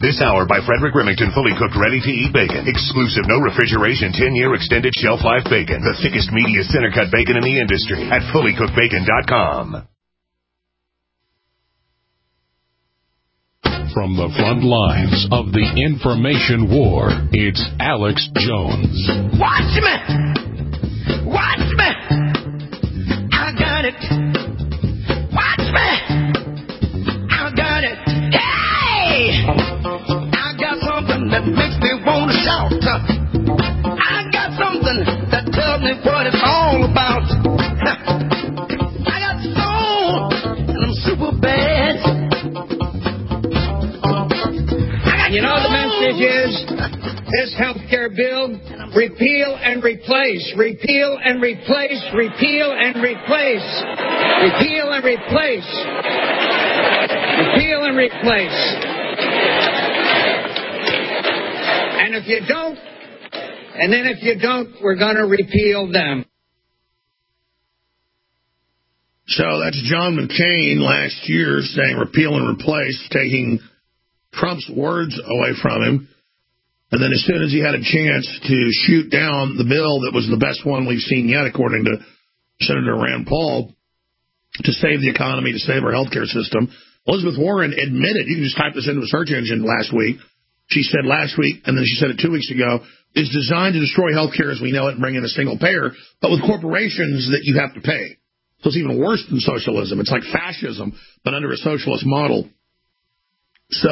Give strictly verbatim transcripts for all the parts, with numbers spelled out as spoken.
This hour by Frederick Remington, fully cooked, ready-to-eat bacon. Exclusive, no refrigeration, ten-year extended shelf life bacon. The thickest, meatiest, center-cut bacon in the industry at fully cooked bacon dot com. From the front lines of the information war, it's Alex Jones. Watch me! Watch me! I got it! Watch me! I got it! Hey! I got something that makes me want to shout. I got something that tells me what it's all about. I got soul, and I'm super bad. You know the message is, this health care bill, repeal and replace, repeal and replace, repeal and replace, repeal and replace, repeal and replace. And if you don't, and then if you don't, we're going to repeal them. So that's John McCain last year saying repeal and replace, taking Trump's words away from him. And then as soon as he had a chance to shoot down the bill that was the best one we've seen yet, according to Senator Rand Paul, to save the economy, to save our health care system, Elizabeth Warren admitted, you can just type this into a search engine last week, she said last week, and then she said it two weeks ago, is designed to destroy health care as we know it and bring in a single payer, but with corporations that you have to pay. So it's even worse than socialism. It's like fascism, but under a socialist model. So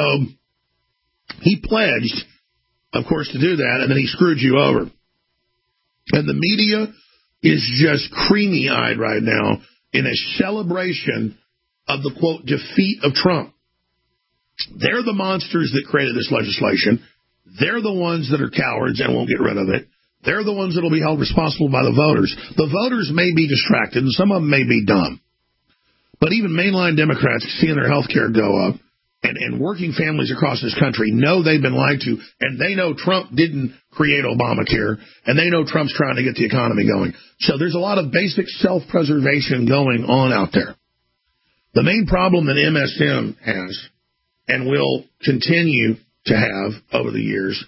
he pledged, of course, to do that, and then he screwed you over. And the media is just creamy-eyed right now in a celebration of the, quote, defeat of Trump. They're the monsters that created this legislation. They're the ones that are cowards and won't get rid of it. They're the ones that will be held responsible by the voters. The voters may be distracted, and some of them may be dumb. But even mainline Democrats seeing their health care go up, And, and working families across this country know they've been lied to, and they know Trump didn't create Obamacare, and they know Trump's trying to get the economy going. So there's a lot of basic self-preservation going on out there. The main problem that M S M has, and will continue to have over the years,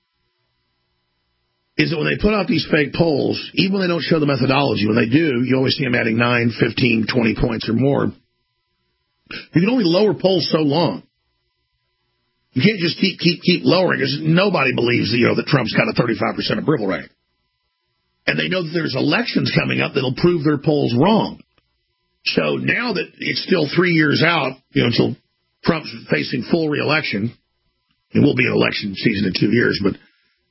is that when they put out these fake polls, even when they don't show the methodology, when they do, you always see them adding nine, fifteen, twenty points or more. You can only lower polls so long. You can't just keep keep keep lowering, because nobody believes you know that Trump's got a thirty-five percent approval rate. And they know that there's elections coming up that'll prove their polls wrong. So now that it's still three years out, you know, until Trump's facing full re-election, it will be an election season in two years, but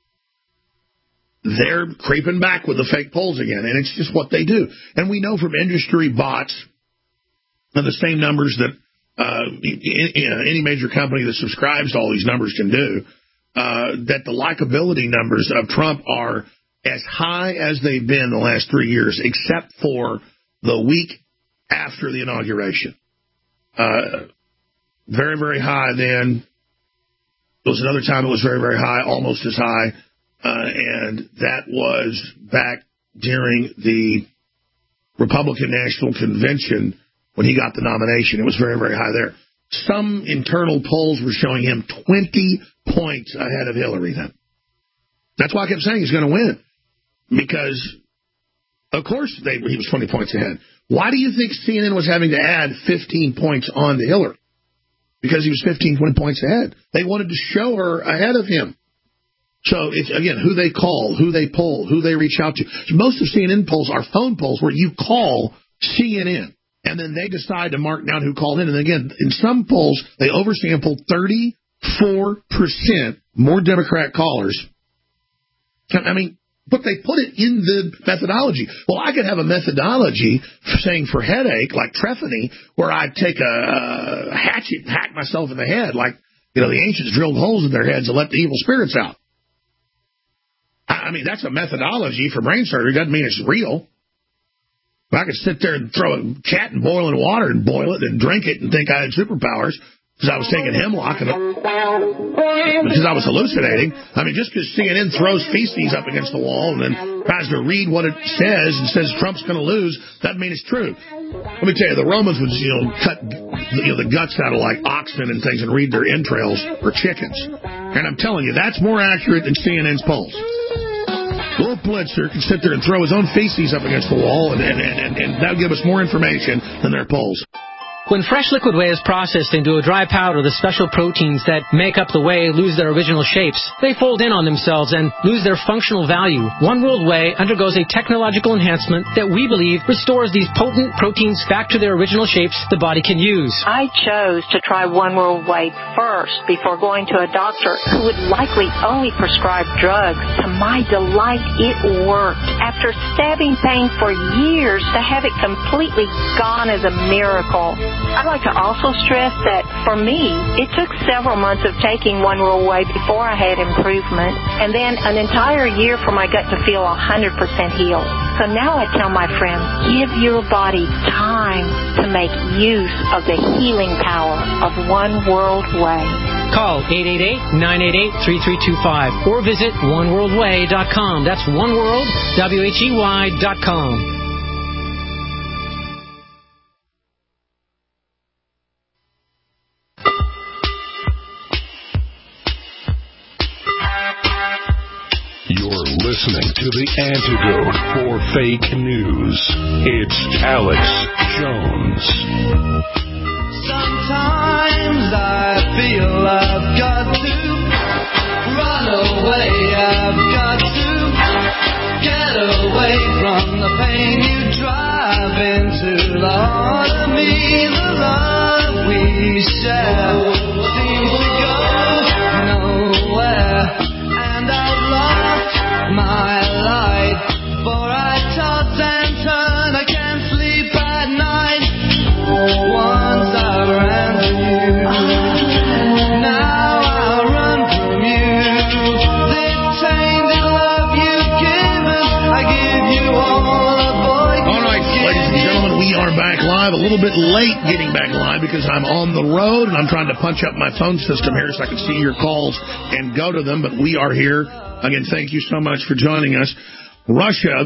they're creeping back with the fake polls again, and it's just what they do. And we know from industry bots, and the same numbers that uh, any major company that subscribes to all these numbers can do, uh, that the likability numbers of Trump are as high as they've been the last three years, except for the week after the inauguration. Uh, very, very high then. There was another time it was very, very high, almost as high, uh, and that was back during the Republican National Convention when he got the nomination. It was very, very high there. Some internal polls were showing him twenty points ahead of Hillary then. That's why I kept saying he's going to win. Because, of course, they, he was twenty points ahead. Why do you think C N N was having to add fifteen points on to Hillary? Because he was fifteen, twenty points ahead. They wanted to show her ahead of him. So, it's, again, who they call, who they poll, who they reach out to. Most of C N N polls are phone polls where you call C N N. And then they decide to mark down who called in. And again, in some polls, they oversampled thirty-four percent more Democrat callers. I mean, but they put it in the methodology. Well, I could have a methodology saying for headache, like Trefany, where I'd take a, a hatchet and hack myself in the head, like, you know, the ancients drilled holes in their heads and let the evil spirits out. I mean, that's a methodology for brain surgery. Doesn't mean it's real. I could sit there and throw a cat in boiling water and boil it and drink it and think I had superpowers because I was taking hemlock and because I was hallucinating. I mean, just because C N N throws feces up against the wall and then tries to read what it says and says Trump's going to lose, doesn't mean it's true. Let me tell you, the Romans would, you know, cut you know, the guts out of like oxen and things and read their entrails for chickens. And I'm telling you, that's more accurate than C N N's polls. Wolf Blitzer can sit there and throw his own feces up against the wall, and, and, and, and that'll give us more information than their polls. When fresh liquid whey is processed into a dry powder, the special proteins that make up the whey lose their original shapes. They fold in on themselves and lose their functional value. One World Whey undergoes a technological enhancement that we believe restores these potent proteins back to their original shapes the body can use. I chose to try One World Whey first before going to a doctor who would likely only prescribe drugs. To my delight, it worked. After stabbing pain for years, to have it completely gone is a miracle. I'd like to also stress that, for me, it took several months of taking One World Whey before I had improvement, and then an entire year for my gut to feel one hundred percent healed. So now I tell my friends, give your body time to make use of the healing power of One World Whey. Call eight eight eight, nine eight eight, three three two five or visit one world way dot com. That's one world, W H E Y dot com. Listening to the antidote for fake news. It's Alex Jones. Sometimes I feel I've got to run away. I've got to get away from the pain you drive into the heart of me. The love we share seems to go nowhere, and I've lost my light, for I toss and turn, I can't sleep at night. Once I ran to you, now I run from you. This tainted love you've given, I give you all the boy. All right, ladies and gentlemen, we are back live. A little bit late getting back live because I'm on the road and I'm trying to punch up my phone system here so I can see your calls and go to them, but we are here. Again, thank you so much for joining us. Russia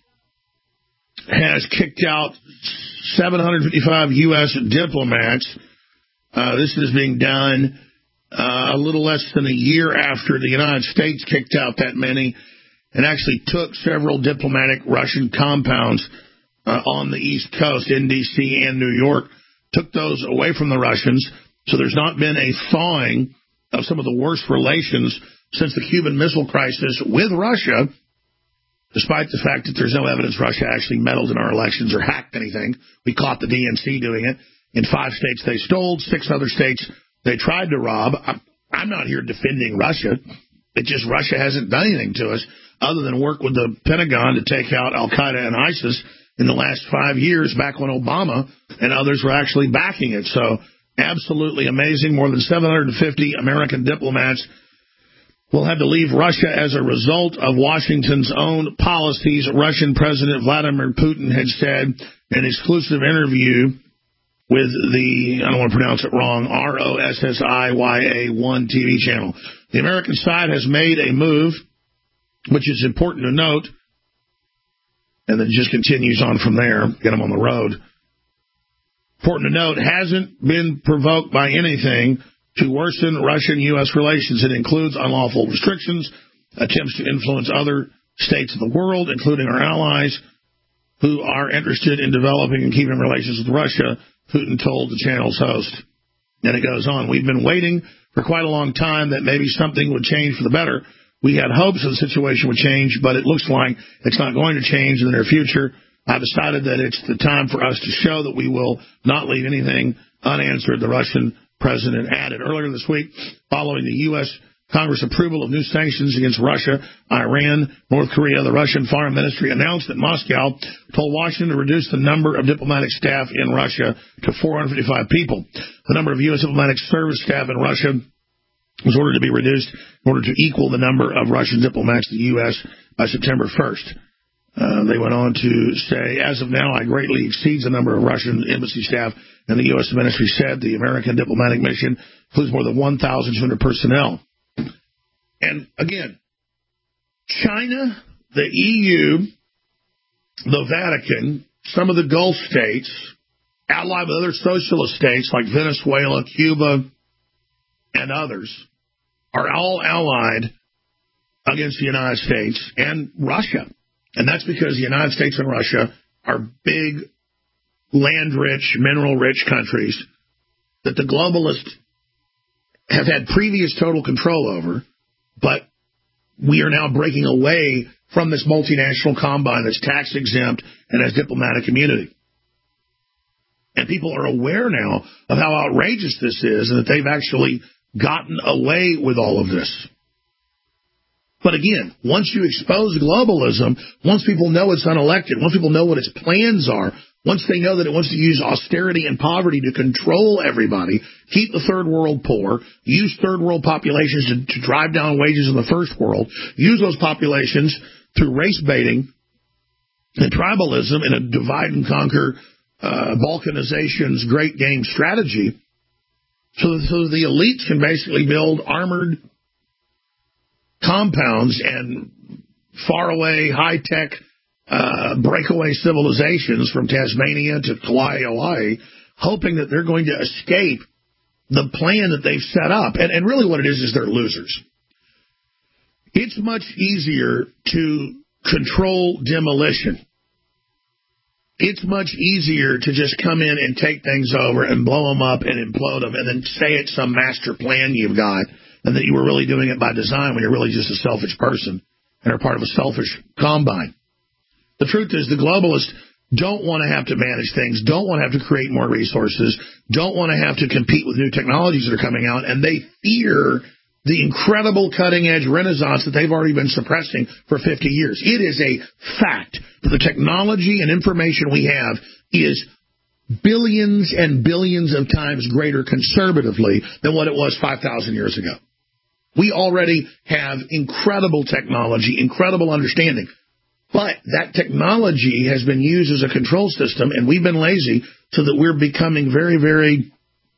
has kicked out seven hundred fifty-five U S diplomats. Uh, this is being done uh, a little less than a year after the United States kicked out that many and actually took several diplomatic Russian compounds uh, on the East Coast, in D C and New York, took those away from the Russians. So there's not been a thawing of some of the worst relations since the Cuban Missile Crisis with Russia, despite the fact that there's no evidence Russia actually meddled in our elections or hacked anything. We caught the D N C doing it. In five states they stole, six other states they tried to rob. I'm not here defending Russia. It's just Russia hasn't done anything to us other than work with the Pentagon to take out Al-Qaeda and ISIS in the last five years, back when Obama and others were actually backing it. So absolutely amazing. More than seven hundred fifty American diplomats will have to leave Russia as a result of Washington's own policies. Russian President Vladimir Putin had said in an exclusive interview with the, I don't want to pronounce it wrong, R O S S I Y A one T V channel. The American side has made a move, which is important to note, and then it just continues on from there, get them on the road. Important to note, hasn't been provoked by anything to worsen Russian-U S relations. It includes unlawful restrictions, attempts to influence other states of the world, including our allies, who are interested in developing and keeping relations with Russia, Putin told the channel's host. And it goes on. We've been waiting for quite a long time that maybe something would change for the better. We had hopes that the situation would change, but it looks like it's not going to change in the near future. I've decided that it's the time for us to show that we will not leave anything unanswered, the Russian president added. Earlier this week, following the U S Congress approval of new sanctions against Russia, Iran, North Korea, the Russian Foreign Ministry announced that Moscow told Washington to reduce the number of diplomatic staff in Russia to four hundred fifty-five people. The number of U S diplomatic service staff in Russia was ordered to be reduced in order to equal the number of Russian diplomats in the U S by September first. Uh, they went on to say, as of now, I greatly exceeds the number of Russian embassy staff, and the U S ministry said the American diplomatic mission includes more than one thousand two hundred personnel. And again, China, the E U, the Vatican, some of the Gulf states, allied with other socialist states like Venezuela, Cuba, and others, are all allied against the United States and Russia. And that's because the United States and Russia are big, land-rich, mineral-rich countries that the globalists have had previous total control over, but we are now breaking away from this multinational combine that's tax-exempt and has diplomatic immunity. And people are aware now of how outrageous this is and that they've actually gotten away with all of this. But again, once you expose globalism, once people know it's unelected, once people know what its plans are, once they know that it wants to use austerity and poverty to control everybody, keep the third world poor, use third world populations to, to drive down wages in the first world, use those populations through race baiting and tribalism in a divide and conquer uh, Balkanization's great game strategy, so, so the elites can basically build armored compounds and faraway, high-tech uh, breakaway civilizations from Tasmania to Kauai, Hawaii, hoping that they're going to escape the plan that they've set up. And, and really what it is is they're losers. It's much easier to control demolition. It's much easier to just come in and take things over and blow them up and implode them and then say it's some master plan you've got and that you were really doing it by design when you're really just a selfish person and are part of a selfish combine. The truth is the globalists don't want to have to manage things, don't want to have to create more resources, don't want to have to compete with new technologies that are coming out, and they fear the incredible cutting-edge renaissance that they've already been suppressing for fifty years. It is a fact that the technology and information we have is billions and billions of times greater conservatively than what it was five thousand years ago. We already have incredible technology, incredible understanding. But that technology has been used as a control system, and we've been lazy so that we're becoming very, very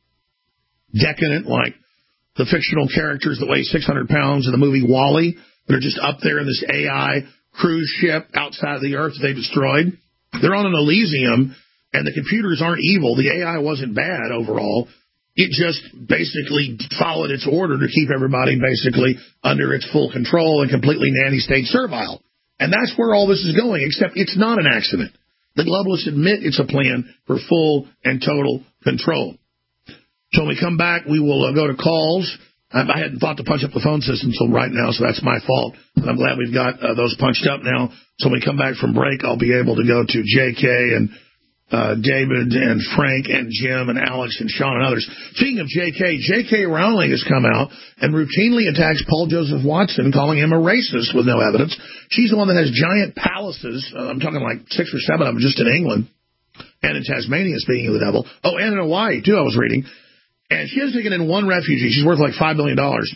decadent, like the fictional characters that weigh six hundred pounds in the movie WALL-E that are just up there in this A I cruise ship outside of the Earth that they destroyed. They're on an Elysium, and the computers aren't evil. The A I wasn't bad overall. It just basically followed its order to keep everybody basically under its full control and completely nanny-state servile. And that's where all this is going, except it's not an accident. The globalists admit it's a plan for full and total control. So when we come back, we will uh, go to calls. I, I hadn't thought to punch up the phone system until right now, so that's my fault. But I'm glad we've got uh, those punched up now. So when we come back from break, I'll be able to go to J K and uh, David and Frank and Jim and Alex and Sean and others. Speaking of J K, J K Rowling has come out and routinely attacks Paul Joseph Watson, calling him a racist with no evidence. She's the one that has giant palaces. Uh, I'm talking like six or seven of them just in England and in Tasmania, speaking of the devil. Oh, and in Hawaii, too, I was reading. And she hasn't taken in one refugee. She's worth like five billion dollars.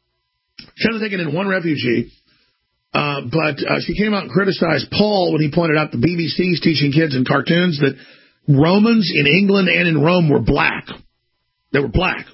She hasn't taken in one refugee. Uh, but uh, she came out and criticized Paul when he pointed out the B B C's teaching kids in cartoons that Romans in England and in Rome were black. They were black.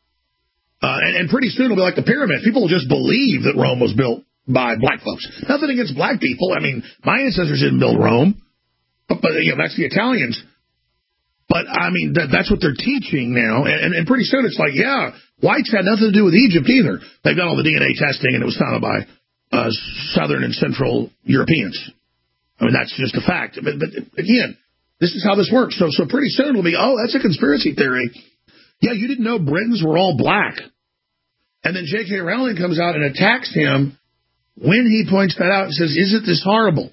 Uh, and, and pretty soon it'll be like the pyramids. People will just believe that Rome was built by black folks. Nothing against black people. I mean, my ancestors didn't build Rome. But, but you know, that's the Italians. But, I mean, that, that's what they're teaching now. And, and, and pretty soon it's like, yeah, whites had nothing to do with Egypt either. They've done all the D N A testing, and it was founded by uh, Southern and Central Europeans. I mean, that's just a fact. But, but again, this is how this works. So, so pretty soon it'll be, oh, that's a conspiracy theory. Yeah, you didn't know Britons were all black. And then J K Rowling comes out and attacks him when he points that out and says, isn't this horrible?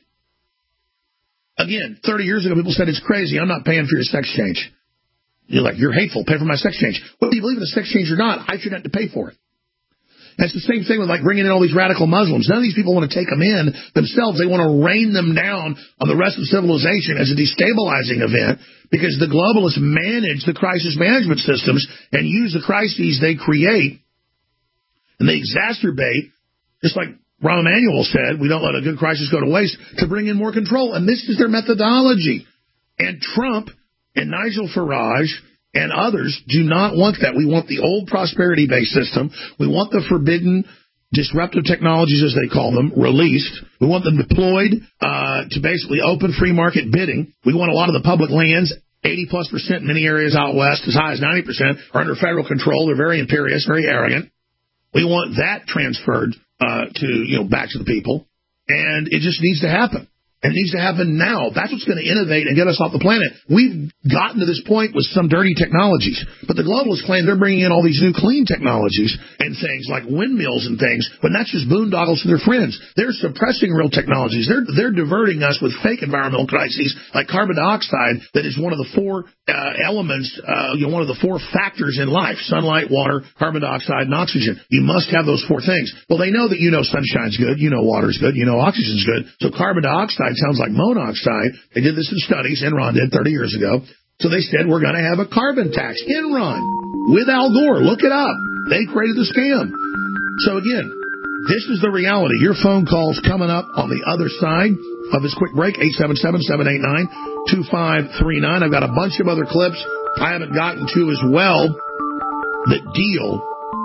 Again, thirty years ago, people said it's crazy. I'm not paying for your sex change. You're like, you're hateful. Pay for my sex change. Whether you believe in a sex change or not, I shouldn't have to pay for it. That's the same thing with like bringing in all these radical Muslims. None of these people want to take them in themselves. They want to rain them down on the rest of civilization as a destabilizing event because the globalists manage the crisis management systems and use the crises they create and they exacerbate, just like Rahm Emanuel said, we don't let a good crisis go to waste, to bring in more control. And this is their methodology. And Trump and Nigel Farage and others do not want that. We want the old prosperity-based system. We want the forbidden disruptive technologies, as they call them, released. We want them deployed uh, to basically open free market bidding. We want a lot of the public lands eighty plus percent in many areas out west, as high as ninety percent, are under federal control. They're very imperious, very arrogant. We want that transferred uh, to, you know, back to the people. And it just needs to happen. It needs to happen now. That's what's going to innovate and get us off the planet. We've gotten to this point with some dirty technologies, but the globalists claim they're bringing in all these new clean technologies and things like windmills and things, but that's just boondoggles to their friends. They're suppressing real technologies. They're they're diverting us with fake environmental crises like carbon dioxide, that is one of the four uh, elements, uh, you know, one of the four factors in life: sunlight, water, carbon dioxide, and oxygen. You must have those four things. Well, they know that, you know, sunshine's good, you know, water's good, you know, oxygen's good. So carbon dioxide sounds like monoxide. They did this in studies. Enron did thirty years ago. So they said, we're going to have a carbon tax. Enron, with Al Gore. Look it up. They created the scam. So again, this is the reality. Your phone calls coming up on the other side of this quick break. eight seven seven, seven eight nine, two five three nine. I've got a bunch of other clips I haven't gotten to as well that deal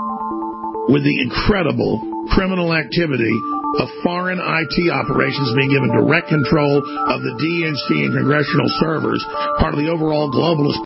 with the incredible criminal activity of foreign I T operations being given direct control of the D N C and congressional servers, part of the overall globalist.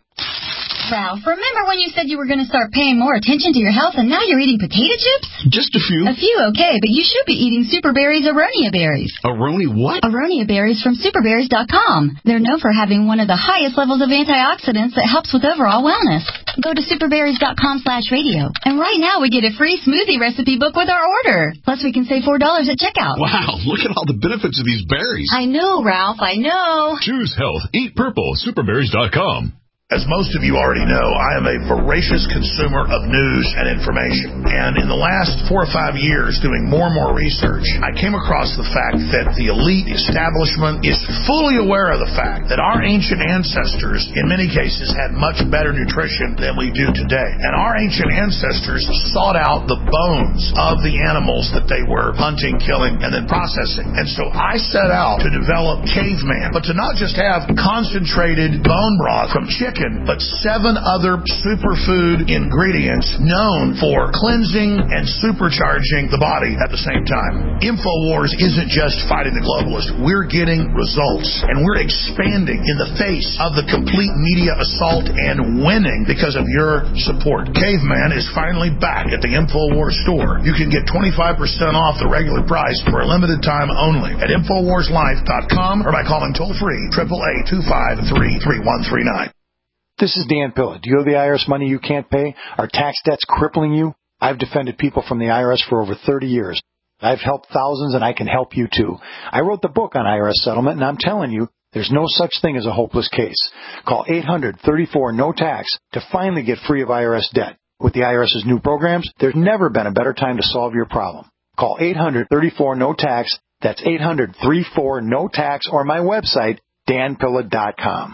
Ralph, remember when you said you were going to start paying more attention to your health and now you're eating potato chips? Just a few. A few, okay, but you should be eating Super Berries Aronia berries. Aroni what? Aronia berries from super berries dot com. They're known for having one of the highest levels of antioxidants that helps with overall wellness. Go to super berries dot com slash radio. And right now we get a free smoothie recipe book with our order. Plus we can save four dollars at checkout. Wow, look at all the benefits of these berries. I know, Ralph, I know. Choose health. Eat purple. super berries dot com. As most of you already know, I am a voracious consumer of news and information. And in the last four or five years, doing more and more research, I came across the fact that the elite establishment is fully aware of the fact that our ancient ancestors, in many cases, had much better nutrition than we do today. And our ancient ancestors sought out the bones of the animals that they were hunting, killing, and then processing. And so I set out to develop Caveman, but to not just have concentrated bone broth from chicken, but seven other superfood ingredients known for cleansing and supercharging the body at the same time. InfoWars isn't just fighting the globalists. We're getting results, and we're expanding in the face of the complete media assault and winning because of your support. Caveman is finally back at the InfoWars store. You can get twenty-five percent off the regular price for a limited time only at infowars life dot com or by calling toll-free eight eight eight, two five three, three one three nine. This is Dan Pilla. Do you have the I R S money you can't pay? Are tax debts crippling you? I've defended people from the I R S for over thirty years. I've helped thousands, and I can help you too. I wrote the book on I R S settlement, and I'm telling you, there's no such thing as a hopeless case. Call eight hundred, thirty-four, no tax to finally get free of I R S debt. With the IRS's new programs, there's never been a better time to solve your problem. Call eight hundred, thirty-four, no tax. That's eight hundred, thirty-four, no tax, or my website, dan pilla dot com.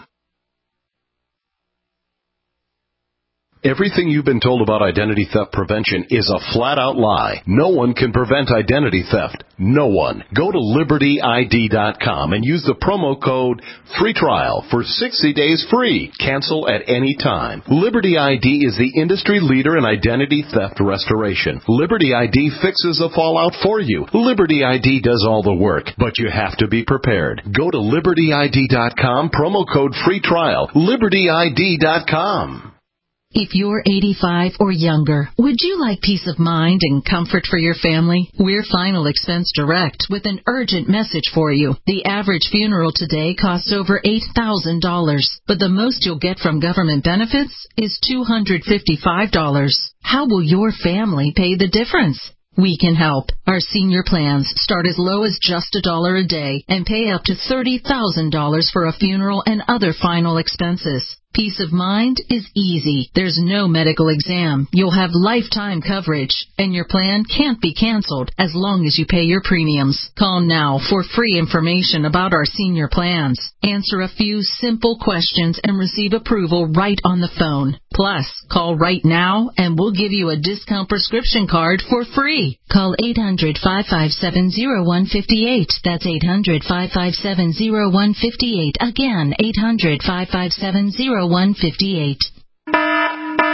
Everything you've been told about identity theft prevention is a flat-out lie. No one can prevent identity theft. No one. Go to liberty I D dot com and use the promo code free trial for sixty days free. Cancel at any time. Liberty I D is the industry leader in identity theft restoration. Liberty I D fixes the fallout for you. Liberty I D does all the work, but you have to be prepared. Go to liberty I D dot com, promo code free trial. liberty I D dot com. If you're eighty-five or younger, would you like peace of mind and comfort for your family? We're Final Expense Direct with an urgent message for you. The average funeral today costs over eight thousand dollars, but the most you'll get from government benefits is two hundred fifty-five dollars. How will your family pay the difference? We can help. Our senior plans start as low as just a dollar a day and pay up to thirty thousand dollars for a funeral and other final expenses. Peace of mind is easy. There's no medical exam. You'll have lifetime coverage, and your plan can't be canceled as long as you pay your premiums. Call now for free information about our senior plans. Answer a few simple questions and receive approval right on the phone. Plus, call right now and we'll give you a discount prescription card for free. Call eight hundred, five five seven, zero one five eight. That's eight hundred, five five seven, zero one five eight. Again, eight hundred, five five seven, zero one five eight.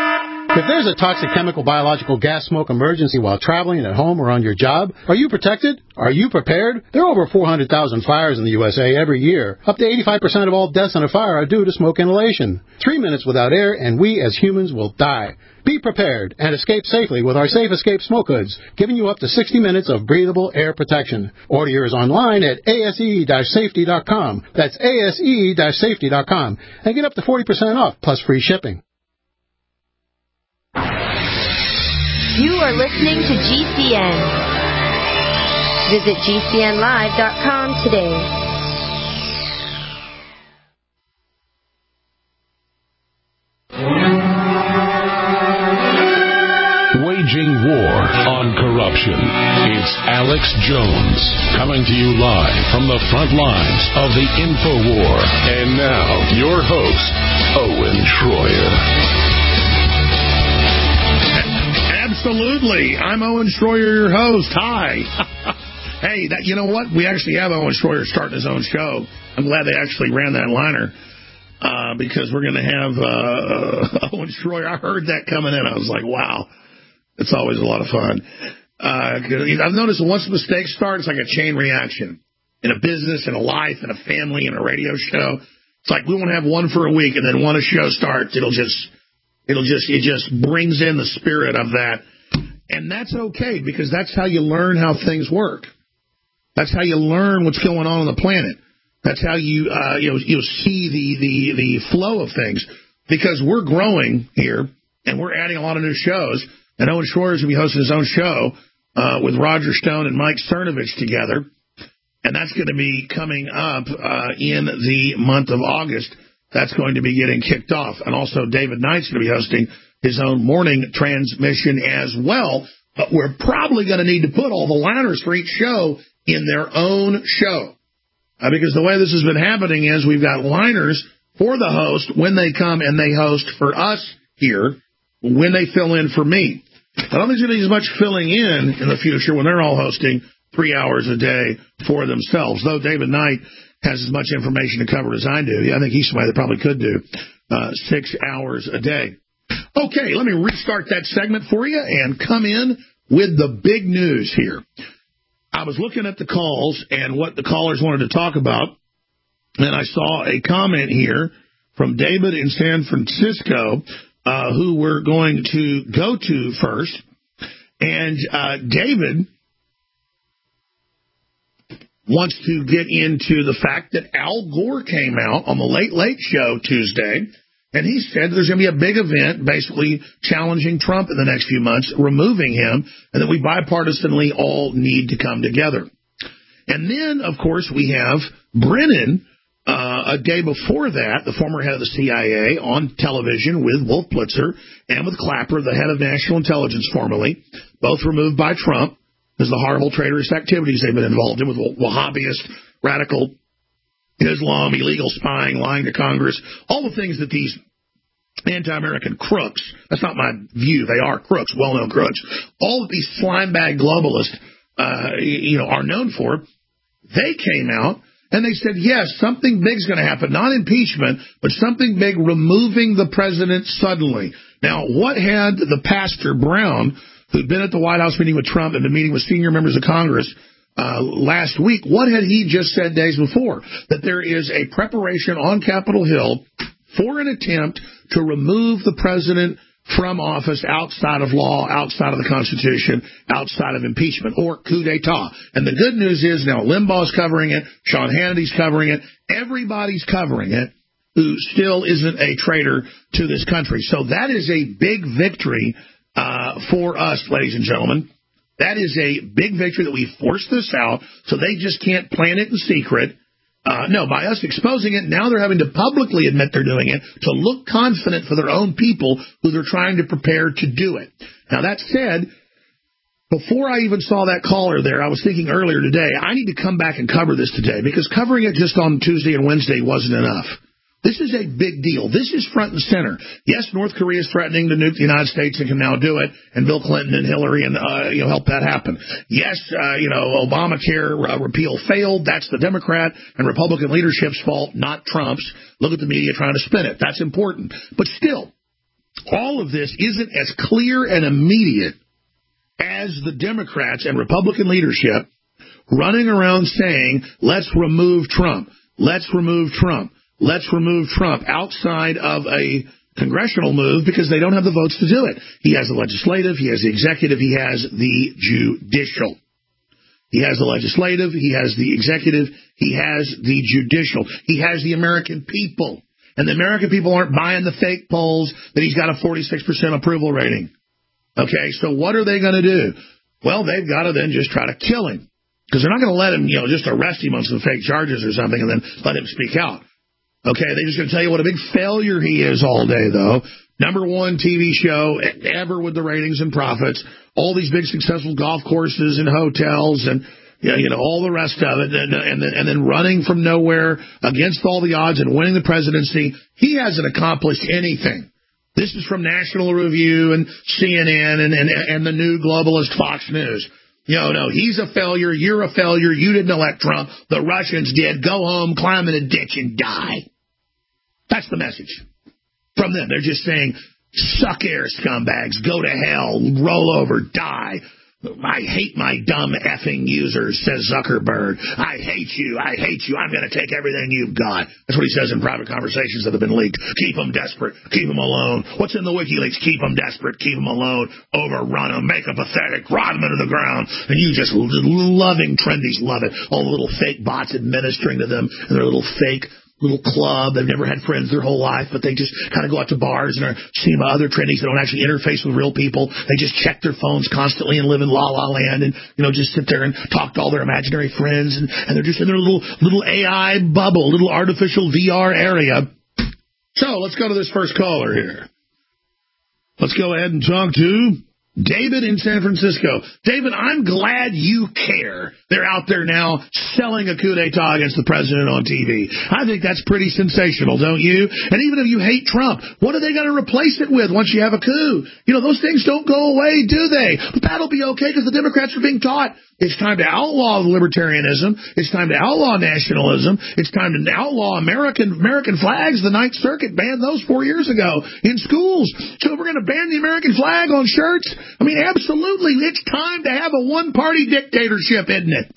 If there's a toxic chemical, biological, gas, smoke emergency while traveling at home or on your job, are you protected? Are you prepared? There are over four hundred thousand fires in the U S A every year. Up to eighty-five percent of all deaths in a fire are due to smoke inhalation. Three minutes without air and we as humans will die. Be prepared and escape safely with our Safe Escape smoke hoods, giving you up to sixty minutes of breathable air protection. Order yours online at A S E safety dot com. That's A S E safety dot com. And get up to forty percent off plus free shipping. You are listening to G C N. Visit G C N live dot com today. Waging war on corruption. It's Alex Jones coming to you live from the front lines of the InfoWar. And now, your host, Owen Schroyer. Absolutely. I'm Owen Schroyer, your host. Hi. Hey, that, you know what? We actually have Owen Schroyer starting his own show. I'm glad they actually ran that liner uh, because we're going to have uh, Owen Schroyer. I heard that coming in. I was like, wow. It's always a lot of fun. Uh, I've noticed once mistakes start, it's like a chain reaction. In a business, in a life, in a family, in a radio show. It's like we won't have one for a week, and then when a show starts, it'll just... It'll just, it just brings in the spirit of that. And that's okay, because that's how you learn how things work. That's how you learn what's going on on the planet. That's how you, uh, you know, you'll see the, the, the flow of things. Because we're growing here, and we're adding a lot of new shows. And Owen Schroyer is going to be hosting his own show, uh, with Roger Stone and Mike Cernovich together. And that's going to be coming up, uh, in the month of August. That's going to be getting kicked off. And also David Knight's going to be hosting his own morning transmission as well. But we're probably going to need to put all the liners for each show in their own show. Uh, because the way this has been happening is we've got liners for the host when they come and they host for us here, when they fill in for me. I don't think there's going to be as much filling in in the future when they're all hosting three hours a day for themselves. Though David Knight has as much information to cover as I do. I think he's somebody that probably could do uh, six hours a day. Okay, let me restart that segment for you and come in with the big news here. I was looking at the calls and what the callers wanted to talk about, and I saw a comment here from David in San Francisco, uh, who we're going to go to first. And uh, David wants to get into the fact that Al Gore came out on the Late Late Show Tuesday, and he said there's going to be a big event basically challenging Trump in the next few months, removing him, and that we bipartisanly all need to come together. And then, of course, we have Brennan, uh, a day before that, the former head of the C I A, on television with Wolf Blitzer and with Clapper, the head of National Intelligence formerly, both removed by Trump. Because the horrible traitorous activities they've been involved in with Wahhabist, radical Islam, illegal spying, lying to Congress, all the things that these anti-American crooks, that's not my view, they are crooks, well-known crooks, all that these slime-bag globalists, uh, you know, are known for, they came out and they said, yes, something big's going to happen, not impeachment, but something big, removing the president suddenly. Now, what had the Pastor Brown, who'd been at the White House meeting with Trump and been meeting with senior members of Congress uh, last week, what had he just said days before? That there is a preparation on Capitol Hill for an attempt to remove the president from office outside of law, outside of the Constitution, outside of impeachment, or coup d'etat. And the good news is now Limbaugh's covering it, Sean Hannity's covering it, everybody's covering it who still isn't a traitor to this country. So that is a big victory Uh, for us, ladies and gentlemen. That is a big victory that we forced this out, so they just can't plan it in secret. Uh, no, by us exposing it, now they're having to publicly admit they're doing it to look confident for their own people who they're trying to prepare to do it. Now, that said, before I even saw that caller there, I was thinking earlier today, I need to come back and cover this today, because covering it just on Tuesday and Wednesday wasn't enough. This is a big deal. This is front and center. Yes, North Korea is threatening to nuke the United States and can now do it, and Bill Clinton and Hillary and uh, you know help that happen. Yes, uh, you know Obamacare uh, repeal failed. That's the Democrat and Republican leadership's fault, not Trump's. Look at the media trying to spin it. That's important. But still, all of this isn't as clear and immediate as the Democrats and Republican leadership running around saying, let's remove Trump, let's remove Trump, let's remove Trump outside of a congressional move because they don't have the votes to do it. He has the legislative, he has the executive, he has the judicial. He has the legislative, he has the executive, he has the judicial. He has the American people. And the American people aren't buying the fake polls that he's got a forty-six percent approval rating. Okay, so what are they going to do? Well, they've got to then just try to kill him. Because they're not going to let him, you know, just arrest him on some fake charges or something and then let him speak out. Okay, they're just going to tell you what a big failure he is all day, though. Number one T V show ever with the ratings and profits. All these big successful golf courses and hotels and, you know, all the rest of it. And, and, then, and then running from nowhere against all the odds and winning the presidency. He hasn't accomplished anything. This is from National Review and C N N and, and, and the new globalist Fox News. You know, no, he's a failure. You're a failure. You didn't elect Trump. The Russians did. Go home, climb in a ditch, and die. That's the message from them. They're just saying, suck air, scumbags. Go to hell. Roll over. Die. I hate my dumb effing users, says Zuckerberg. I hate you. I hate you. I'm going to take everything you've got. That's what he says in private conversations that have been leaked. Keep them desperate. Keep them alone. What's in the WikiLeaks? Keep them desperate. Keep them alone. Overrun them. Make them pathetic. Rot them into the ground. And you just loving trendies love it. All the little fake bots administering to them and their little fake little club. They've never had friends their whole life, but they just kind of go out to bars and are seeing other trendies that don't actually interface with real people. They just check their phones constantly and live in la la land and, you know, just sit there and talk to all their imaginary friends. And, and they're just in their little, little A I bubble, little artificial V R area. So let's go to this first caller here. Let's go ahead and talk to David in San Francisco. David, I'm glad you care. They're out there now selling a coup d'etat against the president on T V. I think that's pretty sensational, don't you? And even if you hate Trump, what are they going to replace it with once you have a coup? You know, those things don't go away, do they? But that'll be okay because the Democrats are being taught it's time to outlaw libertarianism. It's time to outlaw nationalism. It's time to outlaw American American flags. The Ninth Circuit banned those four years ago in schools. So if we're going to ban the American flag on shirts, I mean, absolutely, it's time to have a one-party dictatorship, isn't it?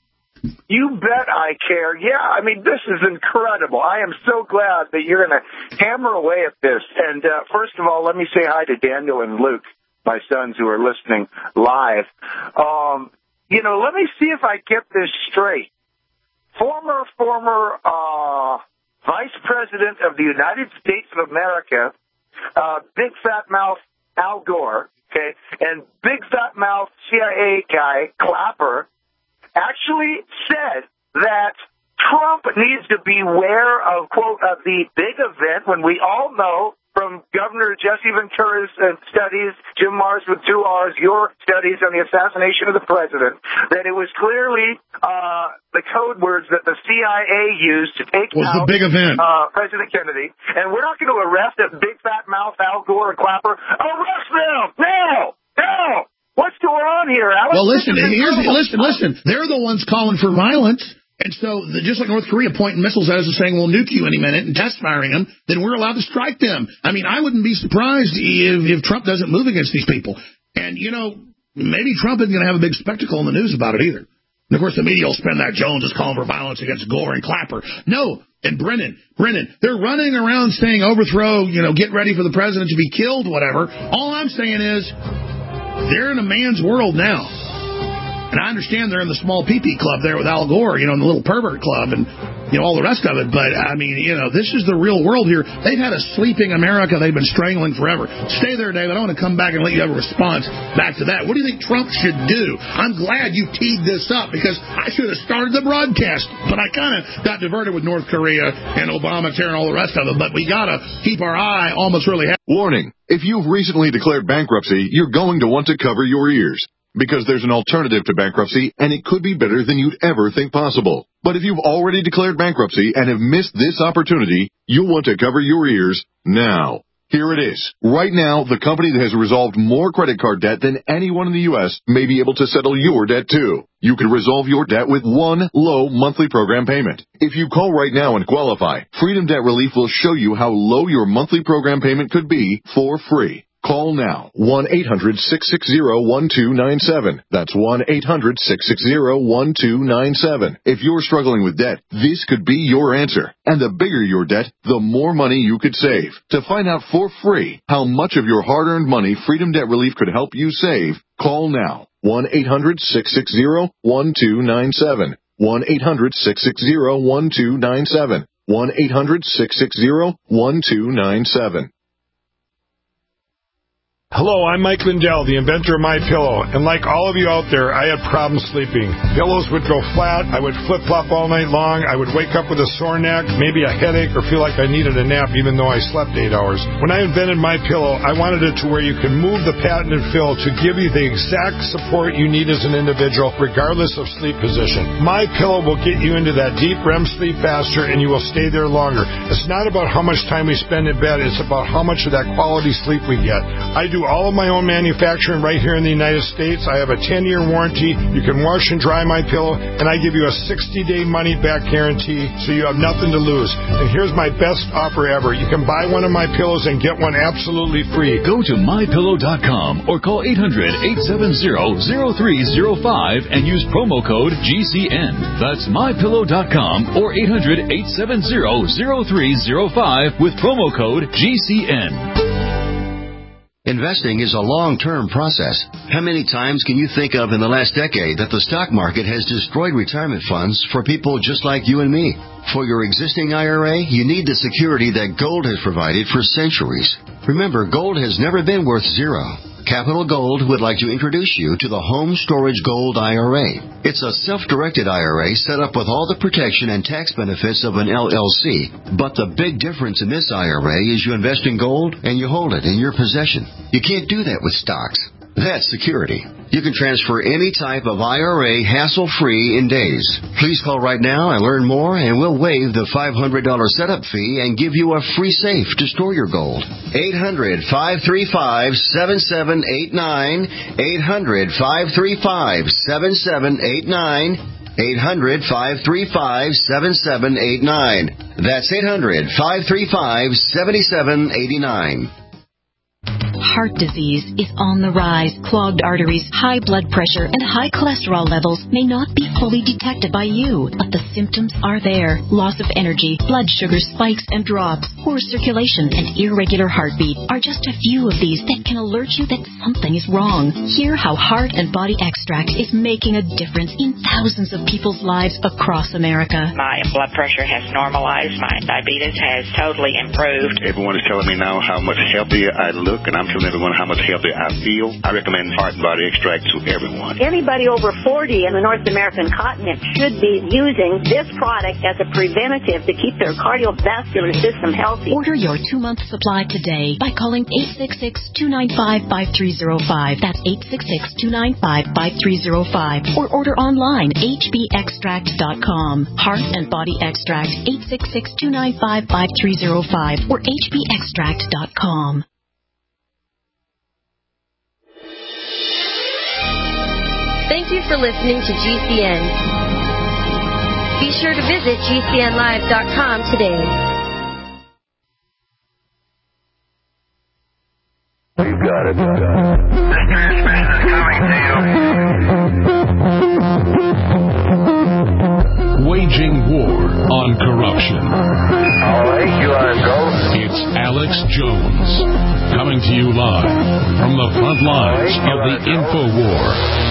You bet I care. Yeah, I mean, this is incredible. I am so glad that you're going to hammer away at this. And uh, first of all, let me say hi to Daniel and Luke, my sons who are listening live. Um, you know, let me see if I get this straight. Former, former uh, Vice President of the United States of America, uh, big fat mouth Al Gore, okay, and big fat mouth C I A guy Clapper actually said that Trump needs to beware of, quote, of the big event when we all know from Governor Jesse Ventura's uh, studies, Jim Mars with two R's, your studies on the assassination of the president, that it was clearly uh, the code words that the C I A used to take was out the big event. Uh, President Kennedy. And we're not going to arrest that big fat mouth Al Gore and Clapper. Arrest them! No! No! What's going on here, Alex? Well, listen, here's, listen, listen. They're the ones calling for violence. And so, the, just like North Korea pointing missiles at us and saying, we'll nuke you any minute and test firing them, then we're allowed to strike them. I mean, I wouldn't be surprised if, if Trump doesn't move against these people. And, you know, maybe Trump isn't going to have a big spectacle in the news about it either. And, of course, the media will spend that Jones is calling for violence against Gore and Clapper. No, and Brennan, Brennan, they're running around saying overthrow, you know, get ready for the president to be killed, whatever. All I'm saying is they're in a man's world now. And I understand they're in the small pee-pee club there with Al Gore, you know, in the little pervert club and, you know, all the rest of it. But, I mean, you know, this is the real world here. They've had a sleeping America they've been strangling forever. Stay there, David. I want to come back and let you have a response back to that. What do you think Trump should do? I'm glad you teed this up because I should have started the broadcast. But I kind of got diverted with North Korea and Obamacare and all the rest of it. But we got to keep our eye almost really heavy. Warning. If you've recently declared bankruptcy, you're going to want to cover your ears. Because there's an alternative to bankruptcy, and it could be better than you'd ever think possible. But if you've already declared bankruptcy and have missed this opportunity, you'll want to cover your ears now. Here it is. Right now, the company that has resolved more credit card debt than anyone in the U S may be able to settle your debt too. You can resolve your debt with one low monthly program payment. If you call right now and qualify, Freedom Debt Relief will show you how low your monthly program payment could be for free. Call now, one eight hundred six six zero one two nine seven. That's one eight hundred six six zero one two nine seven. If you're struggling with debt, this could be your answer. And the bigger your debt, the more money you could save. To find out for free how much of your hard-earned money Freedom Debt Relief could help you save, call now, one eight hundred six six zero one two nine seven. one eight hundred six six zero one two nine seven. one eight hundred six six zero one two nine seven. Hello, I'm Mike Lindell, the inventor of MyPillow, and like all of you out there, I had problems sleeping. Pillows would go flat, I would flip-flop all night long, I would wake up with a sore neck, maybe a headache, or feel like I needed a nap even though I slept eight hours. When I invented MyPillow, I wanted it to where you can move the patented fill to give you the exact support you need as an individual, regardless of sleep position. MyPillow will get you into that deep R E M sleep faster, and you will stay there longer. It's not about how much time we spend in bed, it's about how much of that quality sleep we get. I do all of my own manufacturing right here in the United States. I have a ten-year warranty. You can wash and dry my pillow, and I give you a sixty-day money-back guarantee, so you have nothing to lose. And here's my best offer ever. You can buy one of my pillows and get one absolutely free. Go to my pillow dot com or call eight hundred eight seven zero zero three zero five and use promo code G C N. That's my pillow dot com or eight hundred eight seven zero zero three zero five with promo code G C N. Investing is a long-term process. How many times can you think of in the last decade that the stock market has destroyed retirement funds for people just like you and me? For your existing I R A, you need the security that gold has provided for centuries. Remember, gold has never been worth zero. Capital Gold would like to introduce you to the Home Storage Gold I R A. It's a self-directed I R A set up with all the protection and tax benefits of an L L C. But the big difference in this I R A is you invest in gold and you hold it in your possession. You can't do that with stocks. That's security. You can transfer any type of I R A hassle-free in days. Please call right now and learn more, and we'll waive the five hundred dollars setup fee and give you a free safe to store your gold. eight hundred five three five seven seven eight nine. eight hundred five three five seven seven eight nine. eight hundred five three five seven seven eight nine. That's eight hundred five three five seven seven eight nine. Heart disease is on the rise. Clogged arteries, high blood pressure, and high cholesterol levels may not be fully detected by you, but the symptoms are there. Loss of energy, blood sugar spikes and drops, poor circulation, and irregular heartbeat are just a few of these that can alert you that something is wrong. Hear how Heart and Body Extract is making a difference in thousands of people's lives across America. My blood pressure has normalized. My diabetes has totally improved. Everyone is telling me now how much healthier I look, and I'm telling everyone how much healthier I feel. I recommend Heart and Body Extract to everyone. Anybody over forty in the North American continent should be using this product as a preventative to keep their cardiovascular system healthy. Order your two-month supply today by calling eight six six, two nine five, five three zero five. That's eight six six, two nine five, five three zero five. Or order online, h b extract dot com. Heart and Body Extract, eight six six, two nine five, five three zero five or h b extract dot com. Thank you for listening to G C N. Be sure to visit G C N live dot com today. You got it. This transmission is coming to you. Waging war on corruption. All right, you are go. It's Alex Jones coming to you live from the front lines right, of the info war.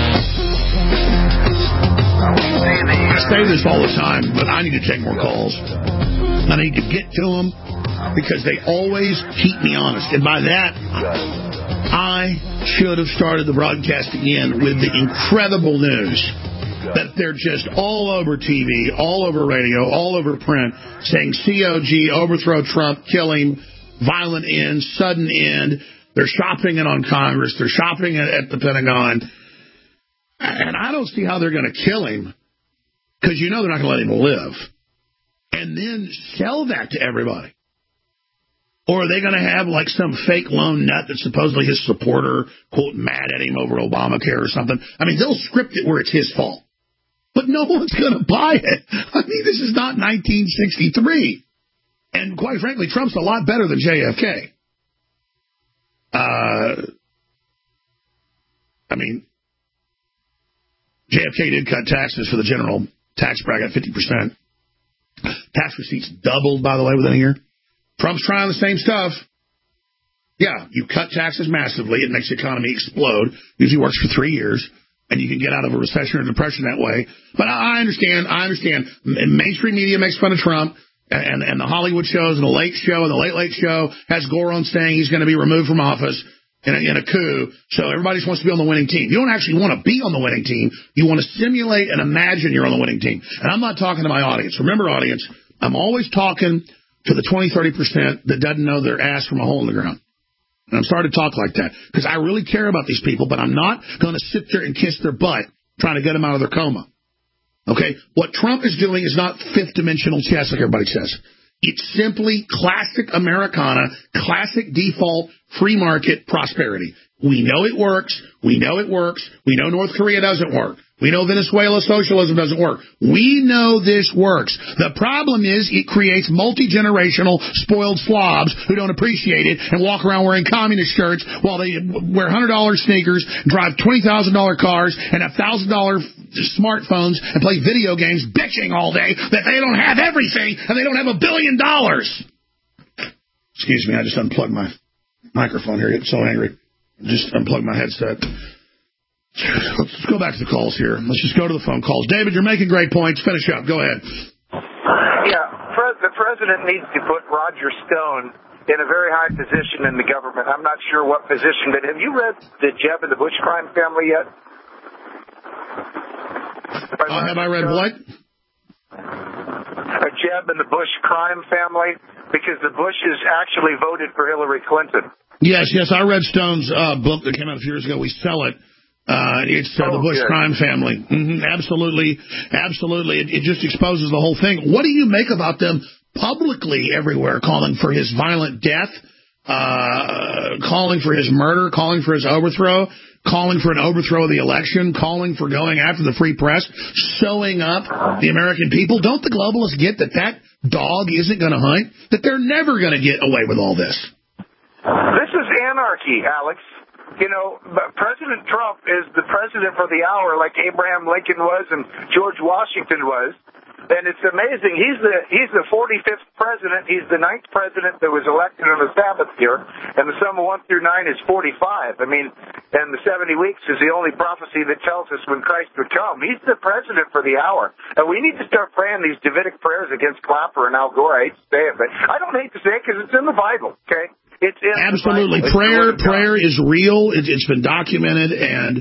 I say this all the time, but I need to take more calls. I need to get to them because they always keep me honest. And by that, I should have started the broadcast again with the incredible news that they're just all over T V, all over radio, all over print, saying C O G, overthrow Trump, kill him, violent end, sudden end. They're shopping it on Congress. They're shopping it at the Pentagon. And I don't see how they're going to kill him because you know they're not going to let him live. And then sell that to everybody. Or are they going to have like some fake lone nut that's supposedly his supporter, quote, mad at him over Obamacare or something? I mean, they'll script it where it's his fault. But no one's going to buy it. I mean, this is not nineteen sixty-three. And quite frankly, Trump's a lot better than J F K. Uh, I mean, J F K did cut taxes for the general tax bracket fifty percent. Tax receipts doubled, by the way, within a year. Trump's trying the same stuff. Yeah, you cut taxes massively. It makes the economy explode. Usually works for three years. And you can get out of a recession or depression that way. But I understand. I understand. Mainstream media makes fun of Trump. And, and the Hollywood shows and the Late Show and the Late Late Show has Goron saying he's going to be removed from office in a, in a coup. So everybody just wants to be on the winning team. You don't actually want to be on the winning team. You want to simulate and imagine you're on the winning team. And I'm not talking to my audience. Remember, audience, I'm always talking to the twenty, thirty percent that doesn't know their ass from a hole in the ground. And I'm starting to talk like that because I really care about these people, but I'm not going to sit there and kiss their butt trying to get them out of their coma. Okay? What Trump is doing is not fifth-dimensional chess like everybody says. It's simply classic Americana, classic default free market prosperity. We know it works. We know it works. We know North Korea doesn't work. We know Venezuela socialism doesn't work. We know this works. The problem is it creates multi-generational spoiled slobs who don't appreciate it and walk around wearing communist shirts while they wear one hundred dollar sneakers, drive twenty thousand dollar cars, and have one thousand dollar smartphones and play video games bitching all day that they don't have everything and they don't have a billion dollars. Excuse me, I just unplugged my microphone here. I get so angry. Just unplugged my headset. Let's go back to the calls here. Let's just go to the phone calls. David, you're making great points. Finish up. Go ahead. Yeah, the president needs to put Roger Stone in a very high position in the government. I'm not sure what position, but have you read the Jeb and the Bush crime family yet? Uh, have I read what? A Jeb and the Bush crime family, because the Bushes actually voted for Hillary Clinton. Yes, yes, I read Stone's uh, book that came out a few years ago. We sell it. Uh, it's uh, oh, the Bush good. crime family. Mm-hmm, absolutely, absolutely. It, it just exposes the whole thing. What do you make about them publicly everywhere calling for his violent death, uh, calling for his murder, calling for his overthrow, calling for an overthrow of the election, calling for going after the free press, sewing up the American people? Don't the globalists get that that dog isn't going to hunt, that they're never going to get away with all this? This is anarchy, Alex. You know, President Trump is the president for the hour like Abraham Lincoln was and George Washington was. And it's amazing. He's the he's the forty-fifth president. He's the ninth president that was elected on the Sabbath year. And the sum of one through nine is forty-five. I mean, and the seventy weeks is the only prophecy that tells us when Christ would come. He's the president for the hour. And we need to start praying these Davidic prayers against Clapper and Al Gore. I hate to say it, but I don't hate to say it because it's in the Bible, okay? It's in Absolutely. The Bible. Prayer, prayer is real. It, it's been documented, and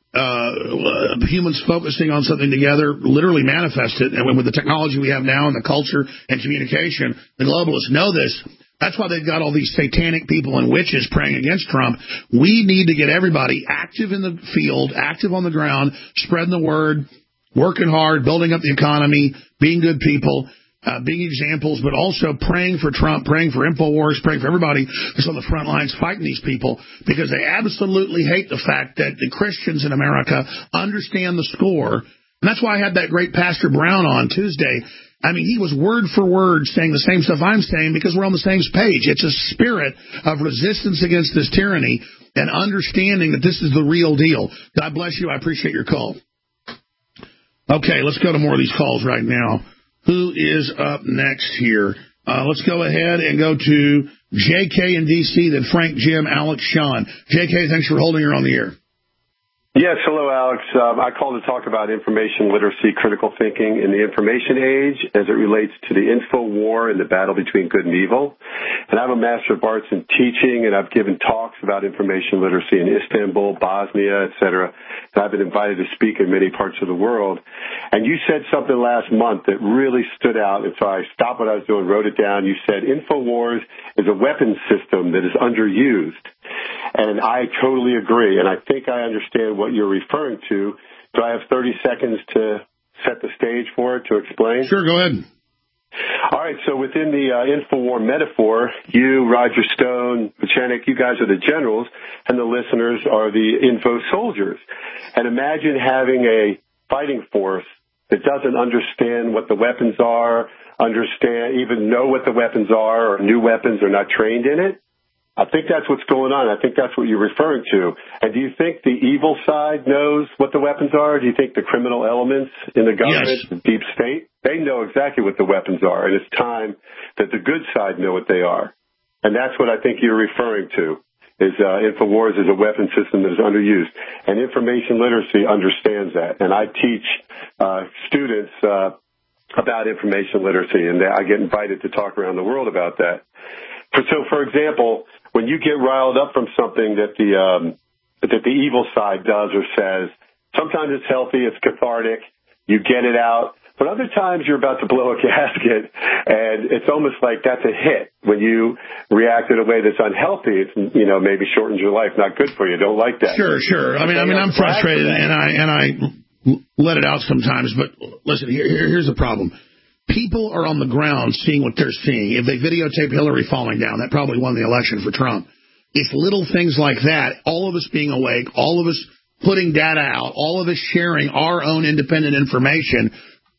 uh, humans focusing on something together literally manifest it. And with the technology we have now and the culture and communication, the globalists know this. That's why they've got all these satanic people and witches praying against Trump. We need to get everybody active in the field, active on the ground, spreading the word, working hard, building up the economy, being good people. Uh, being examples, but also praying for Trump, praying for InfoWars, praying for everybody that's on the front lines fighting these people, because they absolutely hate the fact that the Christians in America understand the score. And that's why I had that great Pastor Brown on Tuesday. I mean, he was word for word saying the same stuff I'm saying because we're on the same page. It's a spirit of resistance against this tyranny and understanding that this is the real deal. God bless you. I appreciate your call. Okay, let's go to more of these calls right now. Who is up next here? Uh, let's go ahead and go to J K in D C, then Frank, Jim, Alex, Sean. J K, thanks for holding her on the air. Yes, hello, Alex. Um, I called to talk about information literacy, critical thinking in the information age as it relates to the info war and the battle between good and evil. And I'm a Master of Arts in teaching, and I've given talks about information literacy in Istanbul, Bosnia, et cetera. And I've been invited to speak in many parts of the world. And you said something last month that really stood out, and so I stopped what I was doing, wrote it down. You said InfoWars is a weapons system that is underused. And I totally agree, and I think I understand what you're referring to. Do I have thirty seconds to set the stage for it, to explain? Sure, go ahead. All right. Right, so within the uh, InfoWar metaphor, you, Roger Stone, Pachenik, you guys are the generals, and the listeners are the info soldiers. And imagine having a fighting force that doesn't understand what the weapons are, understand, even know what the weapons are, or new weapons, are not trained in it. I think that's what's going on. I think that's what you're referring to. And do you think the evil side knows what the weapons are? Do you think the criminal elements in the government, Yes. the deep state, they know exactly what the weapons are, and it's time that the good side know what they are. And that's what I think you're referring to, is uh, InfoWars is a weapon system that is underused. And information literacy understands that. And I teach uh, students uh, about information literacy, and I get invited to talk around the world about that. For, so, for example, when you get riled up from something that the um, that the evil side does or says, sometimes it's healthy, it's cathartic, you get it out. But other times you're about to blow a gasket, and it's almost like that's a hit. When you react in a way that's unhealthy, it's, you know, maybe shortens your life, not good for you. Don't like that. Sure, sure. I mean, I mean, I'm frustrated, and I and I let it out sometimes. But listen, here, here here's the problem. People are on the ground seeing what they're seeing. If they videotape Hillary falling down, that probably won the election for Trump. It's little things like that, all of us being awake, all of us putting data out, all of us sharing our own independent information,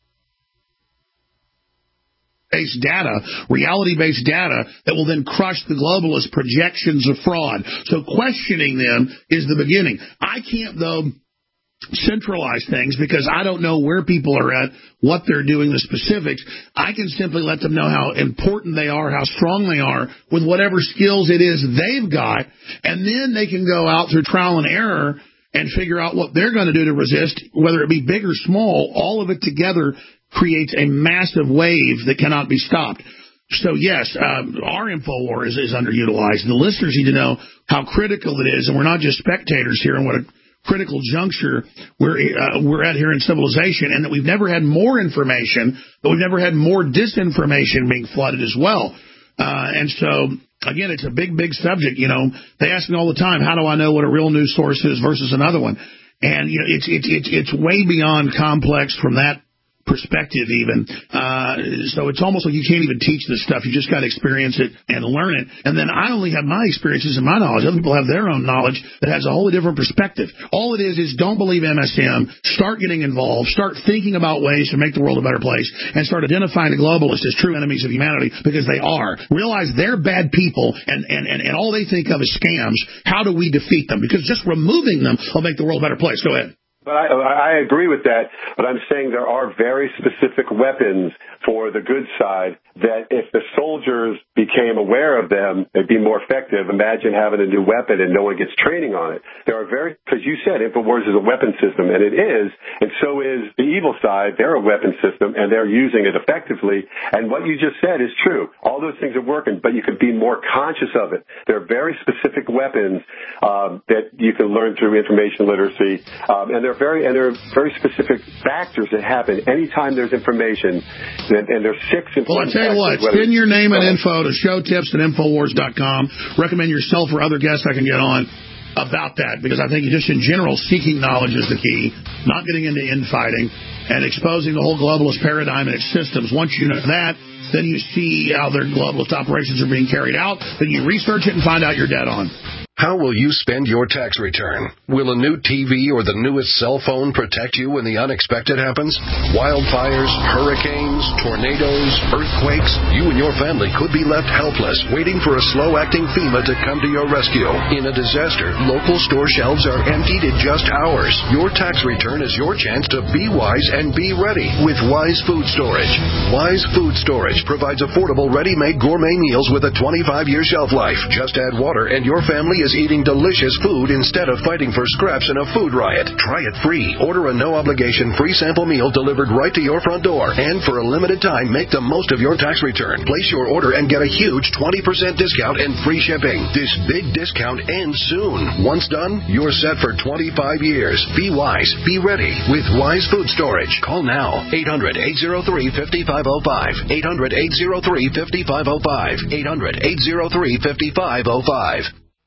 based data, reality-based data that will then crush the globalist projections of fraud. So questioning them is the beginning. I can't, though, centralize things because I don't know where people are at, what they're doing, the specifics. I can simply let them know how important they are, how strong they are with whatever skills it is they've got, and then they can go out through trial and error and figure out what they're going to do to resist, whether it be big or small. All of it together creates a massive wave that cannot be stopped. So, yes, um, our InfoWar is, is underutilized. The listeners need to know how critical it is, and we're not just spectators here, and what a critical juncture we're uh, we're at here in civilization, and that we've never had more information, but we've never had more disinformation being flooded as well. Uh, and so, again, it's a big, big subject. You know, they ask me all the time, how do I know what a real news source is versus another one? And you know, it's it's it's it's way beyond complex from that perspective even. Uh, so it's almost like you can't even teach this stuff. You just got to experience it and learn it. And then I only have my experiences and my knowledge. Other people have their own knowledge that has a wholly different perspective. All it is is don't believe M S M. Start getting involved. Start thinking about ways to make the world a better place, and start identifying the globalists as true enemies of humanity, because they are. Realize they're bad people, and, and, and, and all they think of is scams. How do we defeat them? Because just removing them will make the world a better place. Go ahead. But I, I agree with that, but I'm saying there are very specific weapons for the good side that if the soldiers became aware of them, they'd be more effective. Imagine having a new weapon and no one gets training on it. There are very, because you said InfoWars is a weapon system, and it is, and so is the evil side. They're a weapon system, and they're using it effectively. And what you just said is true. All those things are working, but you could be more conscious of it. There are very specific weapons um, that you can learn through information literacy, um, and they're very and there are very specific factors that happen anytime there's information, and, and there's six important Well, I tell you what, factors, send your name and info to show tips at infowars dot com. Recommend yourself or other guests I can get on about that, because I think just in general, seeking knowledge is the key, not getting into infighting, and exposing the whole globalist paradigm and its systems. Once you know that, then you see how their globalist operations are being carried out, then you research it and find out you're dead on. How will you spend your tax return? Will a new T V or the newest cell phone protect you when the unexpected happens? Wildfires, hurricanes, tornadoes, earthquakes? You and your family could be left helpless, waiting for a slow-acting FEMA to come to your rescue. In a disaster, local store shelves are emptied in just hours. Your tax return is your chance to be wise and be ready with Wise Food Storage. Wise Food Storage provides affordable, ready-made gourmet meals with a twenty-five year shelf life. Just add water and your family is eating delicious food instead of fighting for scraps in a food riot. Try it free. Order a no-obligation free sample meal delivered right to your front door. And for a limited time, make the most of your tax return. Place your order and get a huge twenty percent discount and free shipping. This big discount ends soon. Once done, you're set for twenty-five years. Be wise. Be ready with Wise Food Storage. Call now. eight hundred, eight oh three, five five oh five. eight hundred, eight oh three, five five oh five. eight hundred, eight oh three, five five oh five.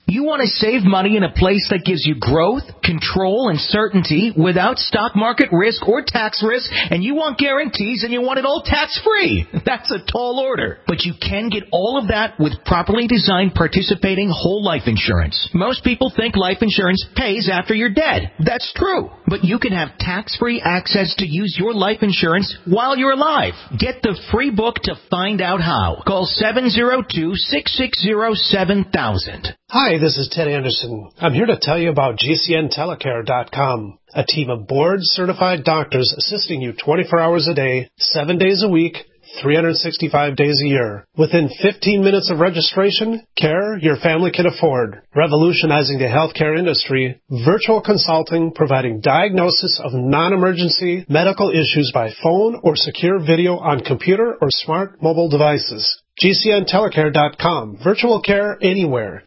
You want to save money in a place that gives you growth, control, and certainty without stock market risk or tax risk, and you want guarantees and you want it all tax-free. That's a tall order. But you can get all of that with properly designed participating whole life insurance. Most people think life insurance pays after you're dead. That's true. But you can have tax-free access to use your life insurance while you're alive. Get the free book to find out how. Call seven zero two, six six zero, seven thousand. Hi, this is Ted Anderson. I'm here to tell you about G C N telecare dot com, a team of board-certified doctors assisting you twenty-four hours a day, seven days a week, three hundred sixty-five days a year. Within fifteen minutes of registration, care your family can afford. Revolutionizing the healthcare industry, virtual consulting providing diagnosis of non-emergency medical issues by phone or secure video on computer or smart mobile devices. G C N telecare dot com. Virtual care anywhere.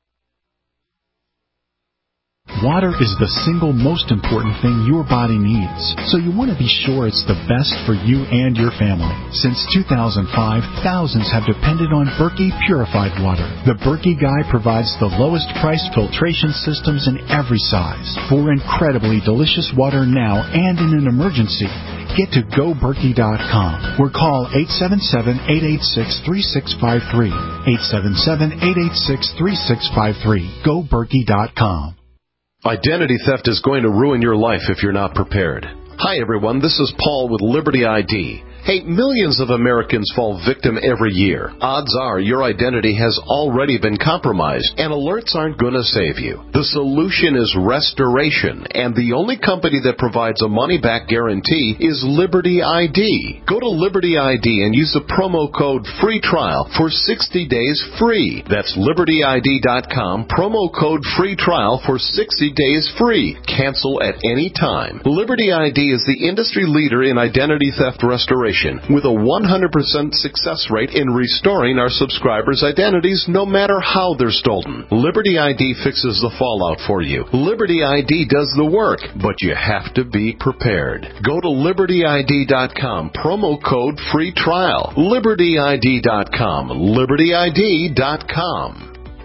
Water is the single most important thing your body needs, so you want to be sure it's the best for you and your family. Since two thousand five, thousands have depended on Berkey purified water. The Berkey Guy provides the lowest price filtration systems in every size. For incredibly delicious water now and in an emergency, get to go berkey dot com or call eight seven seven, eight eight six, three six five three. eight seven seven, eight eight six, three six five three. go berkey dot com. Identity theft is going to ruin your life if you're not prepared. Hi, everyone. This is Paul with Liberty I D. Hey, millions of Americans fall victim every year. Odds are your identity has already been compromised, and alerts aren't going to save you. The solution is restoration, and the only company that provides a money-back guarantee is Liberty I D. Go to Liberty I D and use the promo code FREE TRIAL for sixty days free. That's liberty I D dot com, promo code FREE TRIAL for sixty days free. Cancel at any time. Liberty I D is the industry leader in identity theft restoration, with a one hundred percent success rate in restoring our subscribers' identities no matter how they're stolen. Liberty I D fixes the fallout for you. Liberty I D does the work, but you have to be prepared. Go to liberty I D dot com, promo code FREE TRIAL. liberty I D dot com, liberty I D dot com.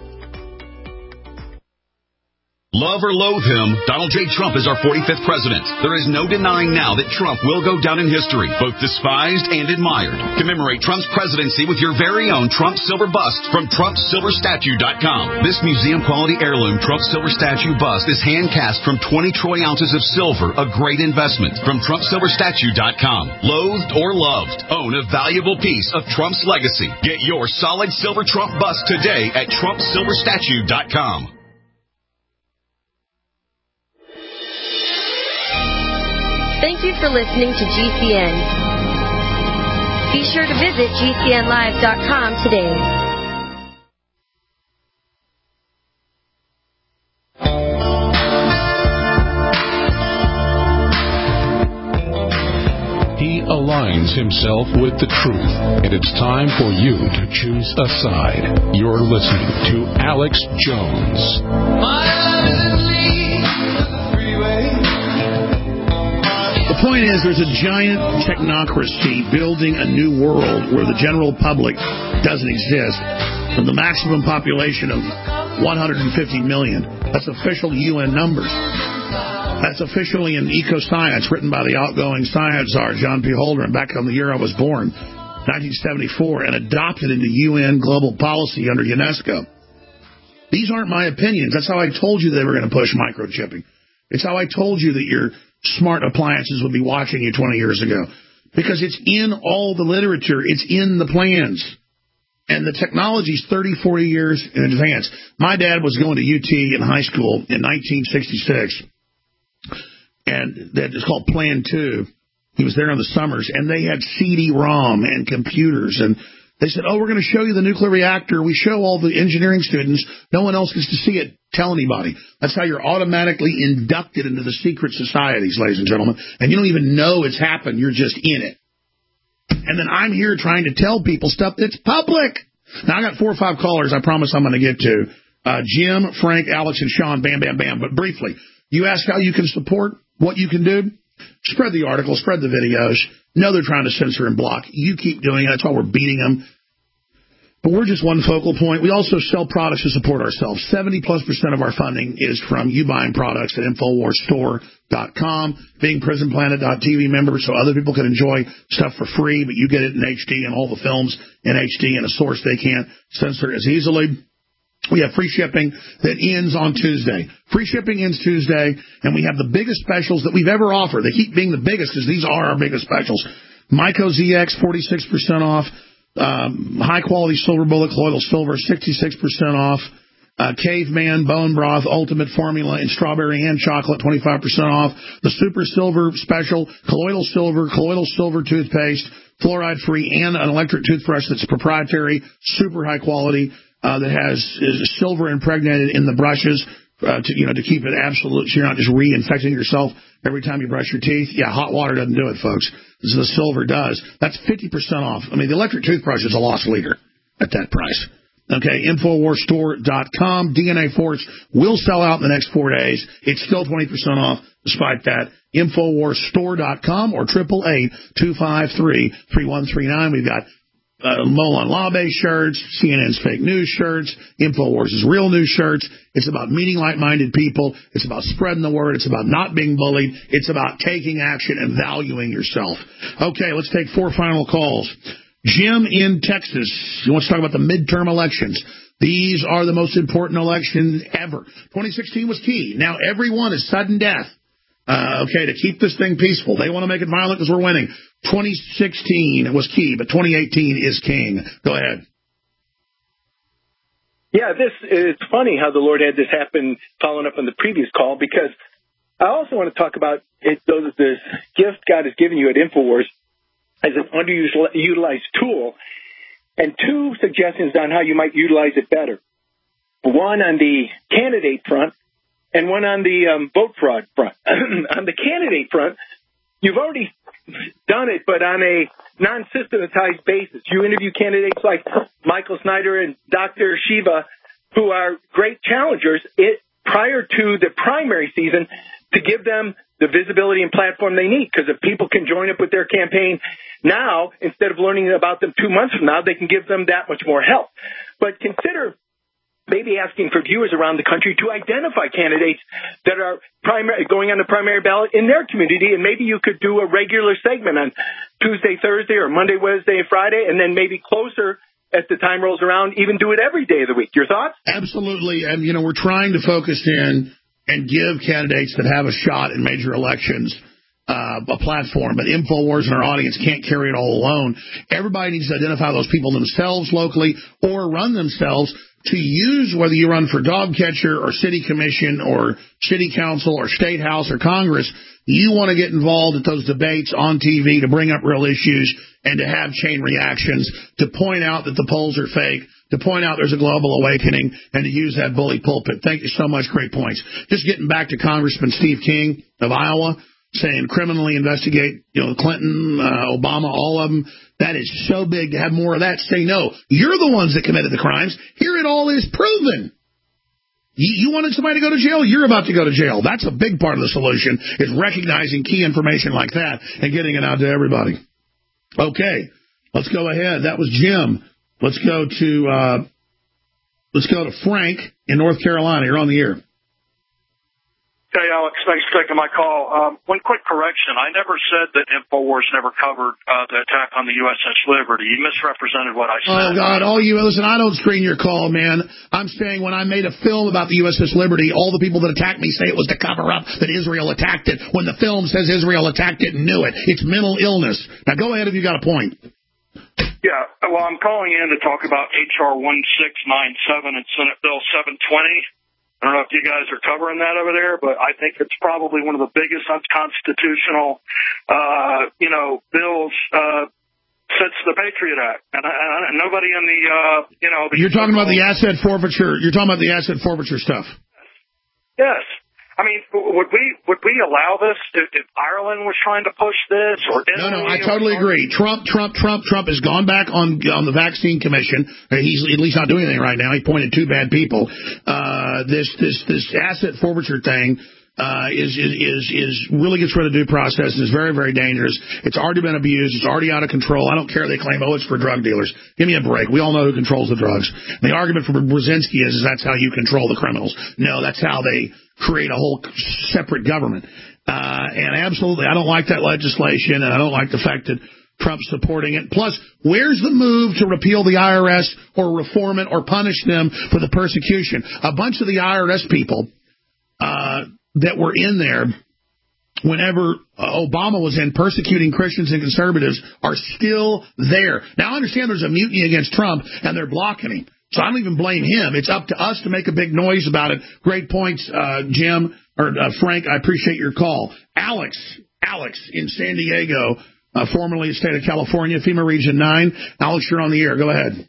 Love or loathe him, Donald J. Trump is our forty-fifth president. There is no denying now that Trump will go down in history, both despised and admired. Commemorate Trump's presidency with your very own Trump Silver Bust from Trump Silver Statue dot com. This museum-quality heirloom Trump Silver Statue bust is hand-cast from twenty troy ounces of silver, a great investment. From Trump Silver Statue dot com. Loathed or loved, own a valuable piece of Trump's legacy. Get your solid silver Trump bust today at Trump Silver Statue dot com. Thank you for listening to G C N. Be sure to visit G C N live dot com today. He aligns himself with the truth, and it's time for you to choose a side. You're listening to Alex Jones. The point is, there's a giant technocracy building a new world where the general public doesn't exist. From the maximum population of one hundred fifty million, that's official U N numbers. That's officially in Ecoscience, written by the outgoing science czar, John P. Holdren, back on the year I was born, nineteen seventy-four, and adopted into U N global policy under UNESCO. These aren't my opinions. That's how I told you they were going to push microchipping. It's how I told you that your smart appliances would be watching you twenty years ago. Because it's in all the literature. It's in the plans. And the technology's thirty, forty years in advance. My dad was going to U T in high school in nineteen sixty-six. And that is called Plan two. He was there in the summers. And they had C D ROM and computers. And they said, oh, we're going to show you the nuclear reactor. We show all the engineering students. No one else gets to see it. Tell anybody. That's how you're automatically inducted into the secret societies, ladies and gentlemen. And you don't even know it's happened. You're just in it. And then I'm here trying to tell people stuff that's public. Now, I got four or five callers I promise I'm going to get to. Uh, Jim, Frank, Alex, and Sean, bam, bam, bam. But briefly, you ask how you can support, what you can do. Spread the article, spread the videos. No, they're trying to censor and block. You keep doing it. That's why we're beating them. But we're just one focal point. We also sell products to support ourselves. seventy plus percent of our funding is from you buying products at Infowars Store dot com, being Prison Planet dot T V members so other people can enjoy stuff for free, but you get it in H D and all the films in H D and a source they can't censor as easily. We have free shipping that ends on Tuesday. Free shipping ends Tuesday, and we have the biggest specials that we've ever offered. They keep being the biggest because these are our biggest specials. Myco Z X, forty-six percent off. Um, high-quality silver bullet colloidal silver, sixty-six percent off. Uh, Caveman, Bone Broth, Ultimate Formula, and Strawberry and Chocolate, twenty-five percent off. The Super Silver Special, colloidal silver, colloidal silver toothpaste, fluoride-free, and an electric toothbrush that's proprietary, super high quality, uh, that has is silver impregnated in the brushes. Uh, to, you know, to keep it absolute, so you're not just reinfecting yourself every time you brush your teeth. Yeah, hot water doesn't do it, folks. This is the silver does. That's fifty percent off. I mean, the electric toothbrush is a lost leader at that price. Okay, Infowars Store dot com. D N A Force will sell out in the next four days. It's still twenty percent off despite that. Infowars Store dot com or triple eight two five three three one three nine. We've got Uh, Molon Labe shirts, C N N's fake news shirts, Infowars' real news shirts. It's about meeting like-minded people. It's about spreading the word. It's about not being bullied. It's about taking action and valuing yourself. Okay, let's take four final calls. Jim in Texas. He wants to talk about the midterm elections. These are the most important elections ever. twenty sixteen was key. Now everyone is sudden death. Uh, okay, to keep this thing peaceful. They want to make it violent because we're winning. twenty sixteen was key, but twenty eighteen is king. Go ahead. Yeah, this it's funny how the Lord had this happen following up on the previous call, because I also want to talk about it, those, this gift God has given you at Infowars as an underutilized tool, and two suggestions on how you might utilize it better. One on the candidate front, and one on the um, vote fraud front. On the candidate front, you've already done it, but on a non-systematized basis. You interview candidates like Michael Snyder and Doctor Shiva, who are great challengers, it, prior to the primary season, to give them the visibility and platform they need. Because if people can join up with their campaign now, instead of learning about them two months from now, they can give them that much more help. But consider maybe asking for viewers around the country to identify candidates that are primary, going on the primary ballot in their community, and maybe you could do a regular segment on Tuesday, Thursday, or Monday, Wednesday, and Friday, and then maybe closer as the time rolls around, even do it every day of the week. Your thoughts? Absolutely. And, you know, we're trying to focus in and give candidates that have a shot in major elections Uh, a platform, but Infowars and our audience can't carry it all alone. Everybody needs to identify those people themselves locally or run themselves to use, whether you run for dog catcher or city commission or city council or state house or Congress. You want to get involved at those debates on T V to bring up real issues and to have chain reactions, to point out that the polls are fake, to point out there's a global awakening, and to use that bully pulpit. Thank you so much. Great points. Just getting back to Congressman Steve King of Iowa, saying criminally investigate, you know, Clinton, uh, Obama, all of them. That is so big to have more of that. Say no. You're the ones that committed the crimes. Here it all is proven. You, you wanted somebody to go to jail? You're about to go to jail. That's a big part of the solution, is recognizing key information like that and getting it out to everybody. Okay, let's go ahead. That was Jim. Let's go to uh, let's go to Frank in North Carolina. You're on the air. Hey, Alex, thanks for taking my call. Um, one quick correction. I never said that Infowars never covered uh, the attack on the U S S Liberty. You misrepresented what I said. Oh, God, all you, listen, I don't screen your call, man. I'm saying when I made a film about the U S S Liberty, all the people that attacked me say it was to cover up that Israel attacked it, when the film says Israel attacked it and knew it. It's mental illness. Now, go ahead if you got a point. Yeah, well, I'm calling in to talk about H R one six nine seven and Senate Bill seven twenty. I don't know if you guys are covering that over there, but I think it's probably one of the biggest unconstitutional, uh, you know, bills uh, since the Patriot Act. And, I, and nobody in the, uh, you know... The You're talking about the asset forfeiture. You're talking about the asset forfeiture stuff. Yes. I mean, would we would we allow this if, if Ireland was trying to push this? Or no, no, I totally agree. Trump, Trump, Trump, Trump has gone back on on the vaccine commission. He's at least not doing anything right now. He pointed two bad people. Uh, this this this asset forfeiture thing. uh, is, is is is really gets rid of due process and is very, very dangerous. It's already been abused. It's already out of control. I don't care. They claim, oh, it's for drug dealers. Give me a break. We all know who controls the drugs. And the argument for Brzezinski is, is that's how you control the criminals. No, that's how they create a whole separate government. Uh, and absolutely, I don't like that legislation, and I don't like the fact that Trump's supporting it. Plus, where's the move to repeal the I R S or reform it or punish them for the persecution? A bunch of the I R S people uh, that were in there whenever Obama was in persecuting Christians and conservatives are still there. Now, I understand there's a mutiny against Trump, and they're blocking him. So I don't even blame him. It's up to us to make a big noise about it. Great points, uh, Jim, or uh, Frank. I appreciate your call. Alex, Alex in San Diego, uh, formerly the state of California, FEMA Region nine. Alex, you're on the air. Go ahead.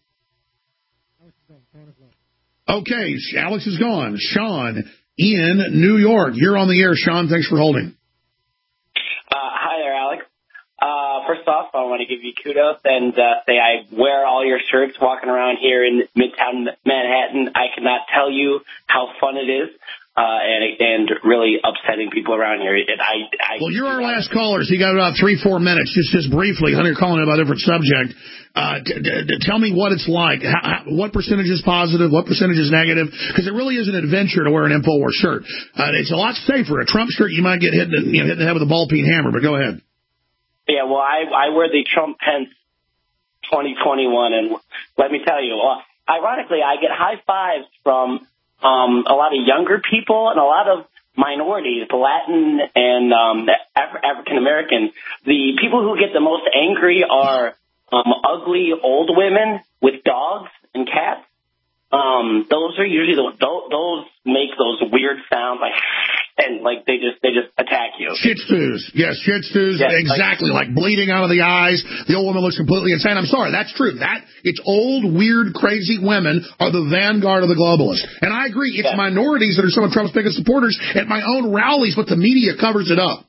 Okay, Alex is gone. Sean in New York. You're on the air, Sean. Thanks for holding. Uh, hi there, Alex. Uh, first off, I want to give you kudos and uh, say I wear all your shirts walking around here in Midtown Manhattan. I cannot tell you how fun it is. Uh, and and really upsetting people around here. And I, I, well, you're our last caller, so you got about three, four minutes. Just just briefly, I know you're calling about a different subject. Uh, t- t- tell me what it's like. How, how, what percentage is positive? What percentage is negative? Because it really is an adventure to wear an InfoWars shirt. Uh, it's a lot safer. A Trump shirt, you might get hit in, you know, hit in the head with a ball-peen hammer. But go ahead. Yeah, well, I, I wear the Trump Pence twenty twenty-one, and let me tell you, uh, ironically, I get high fives from Um, a lot of younger people and a lot of minorities, Latin and um, Af- African American. The people who get the most angry are um, ugly old women with dogs and cats. Um, those are usually the those, those make those weird sounds like and like they just they just attack you. Shih Tzus, yes, Shih Tzus, yes, exactly, like, like bleeding out of the eyes. The old woman looks completely insane. I'm sorry, that's true. That it's old, weird, crazy women are the vanguard of the globalists, and I agree. It's yes. minorities that are some of Trump's biggest supporters at my own rallies, but the media covers it up.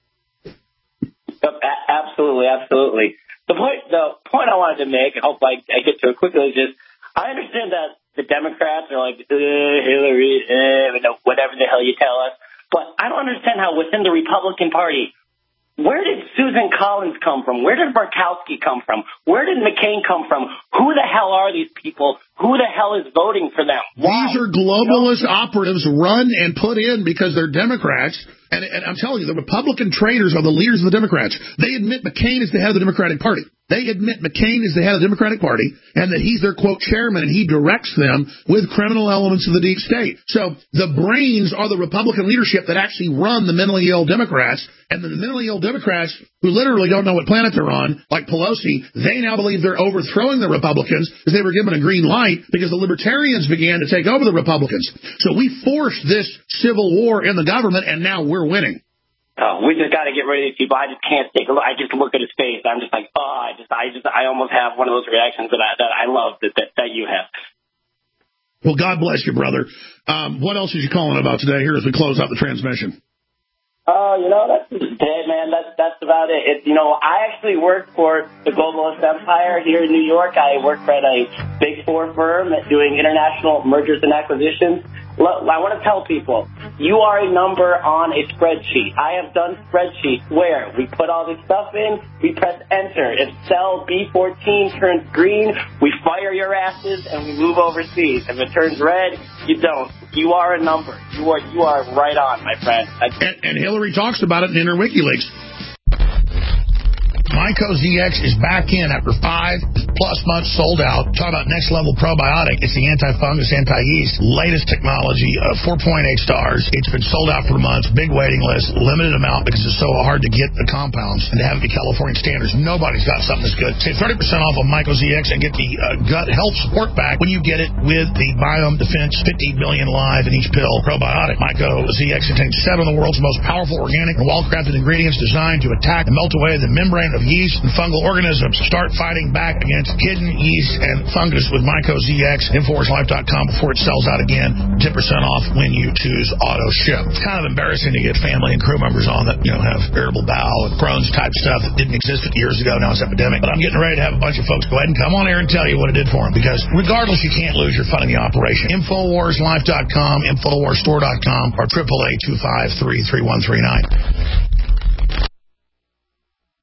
Yep, a- absolutely, absolutely. The point the point I wanted to make, I hope I, I get to it quickly, is just I understand that the Democrats are like, uh, Hillary, uh, whatever the hell you tell us. But I don't understand how within the Republican Party, where did Susan Collins come from? Where did Murkowski come from? Where did McCain come from? Who the hell are these people? Who the hell is voting for them? Why? These are globalist you know? operatives run and put in because they're Democrats. And, and I'm telling you, the Republican traitors are the leaders of the Democrats. They admit McCain is the head of the Democratic Party. They admit McCain is the head of the Democratic Party and that he's their, quote, chairman, and he directs them with criminal elements of the deep state. So the brains are the Republican leadership that actually run the mentally ill Democrats, and the mentally ill Democrats who literally don't know what planet they're on, like Pelosi, they now believe they're overthrowing the Republicans because they were given a green light because the Libertarians began to take over the Republicans. So we forced this civil war in the government, and now we're winning. Oh, we just got to get rid of these people. I just can't take a look. I just look at his face. I'm just like, oh, I just, I just, I almost have one of those reactions that I, that I love that, that, that you have. Well, God bless you, brother. Um, what else is you calling about today here as we close out the transmission? Oh, uh, you know, that's hey, man, that's that's about it. it. You know, I actually work for the globalist empire here in New York. I work for at a big four firm doing international mergers and acquisitions. Look, I want to tell people, you are a number on a spreadsheet. I have done spreadsheets where we put all this stuff in, we press enter. If cell B fourteen turns green, we fire your asses and we move overseas. If it turns red, you don't. You are a number. You are you are right on, my friend. And, and Hillary talks about it in Inner WikiLeaks. Myco Z X is back in after five plus months sold out. Talk about next level probiotic. It's the anti-fungus, anti-yeast, latest technology, uh, four point eight stars. It's been sold out for months. Big waiting list, limited amount because it's so hard to get the compounds and to have it be California standards. Nobody's got something that's good. Save thirty percent off of Myco Z X and get the uh, gut health support back when you get it with the Biome Defense fifty billion live in each pill probiotic. Myco Z X contains seven of the world's most powerful organic and well-crafted ingredients designed to attack and melt away the membrane of yeast yeast and fungal organisms. Start fighting back against hidden yeast and fungus with Myco Z X. Infowars Life dot com before it sells out again. ten percent off when you choose auto ship. It's kind of embarrassing to get family and crew members on that, you know, have irritable bowel and Crohn's type stuff that didn't exist fifty years ago. Now it's epidemic. But I'm getting ready to have a bunch of folks go ahead and come on here and tell you what it did for them, because regardless, you can't lose your fun in the operation. Infowars Life dot com, Infowars Store dot com, or triple A two five three three one three nine.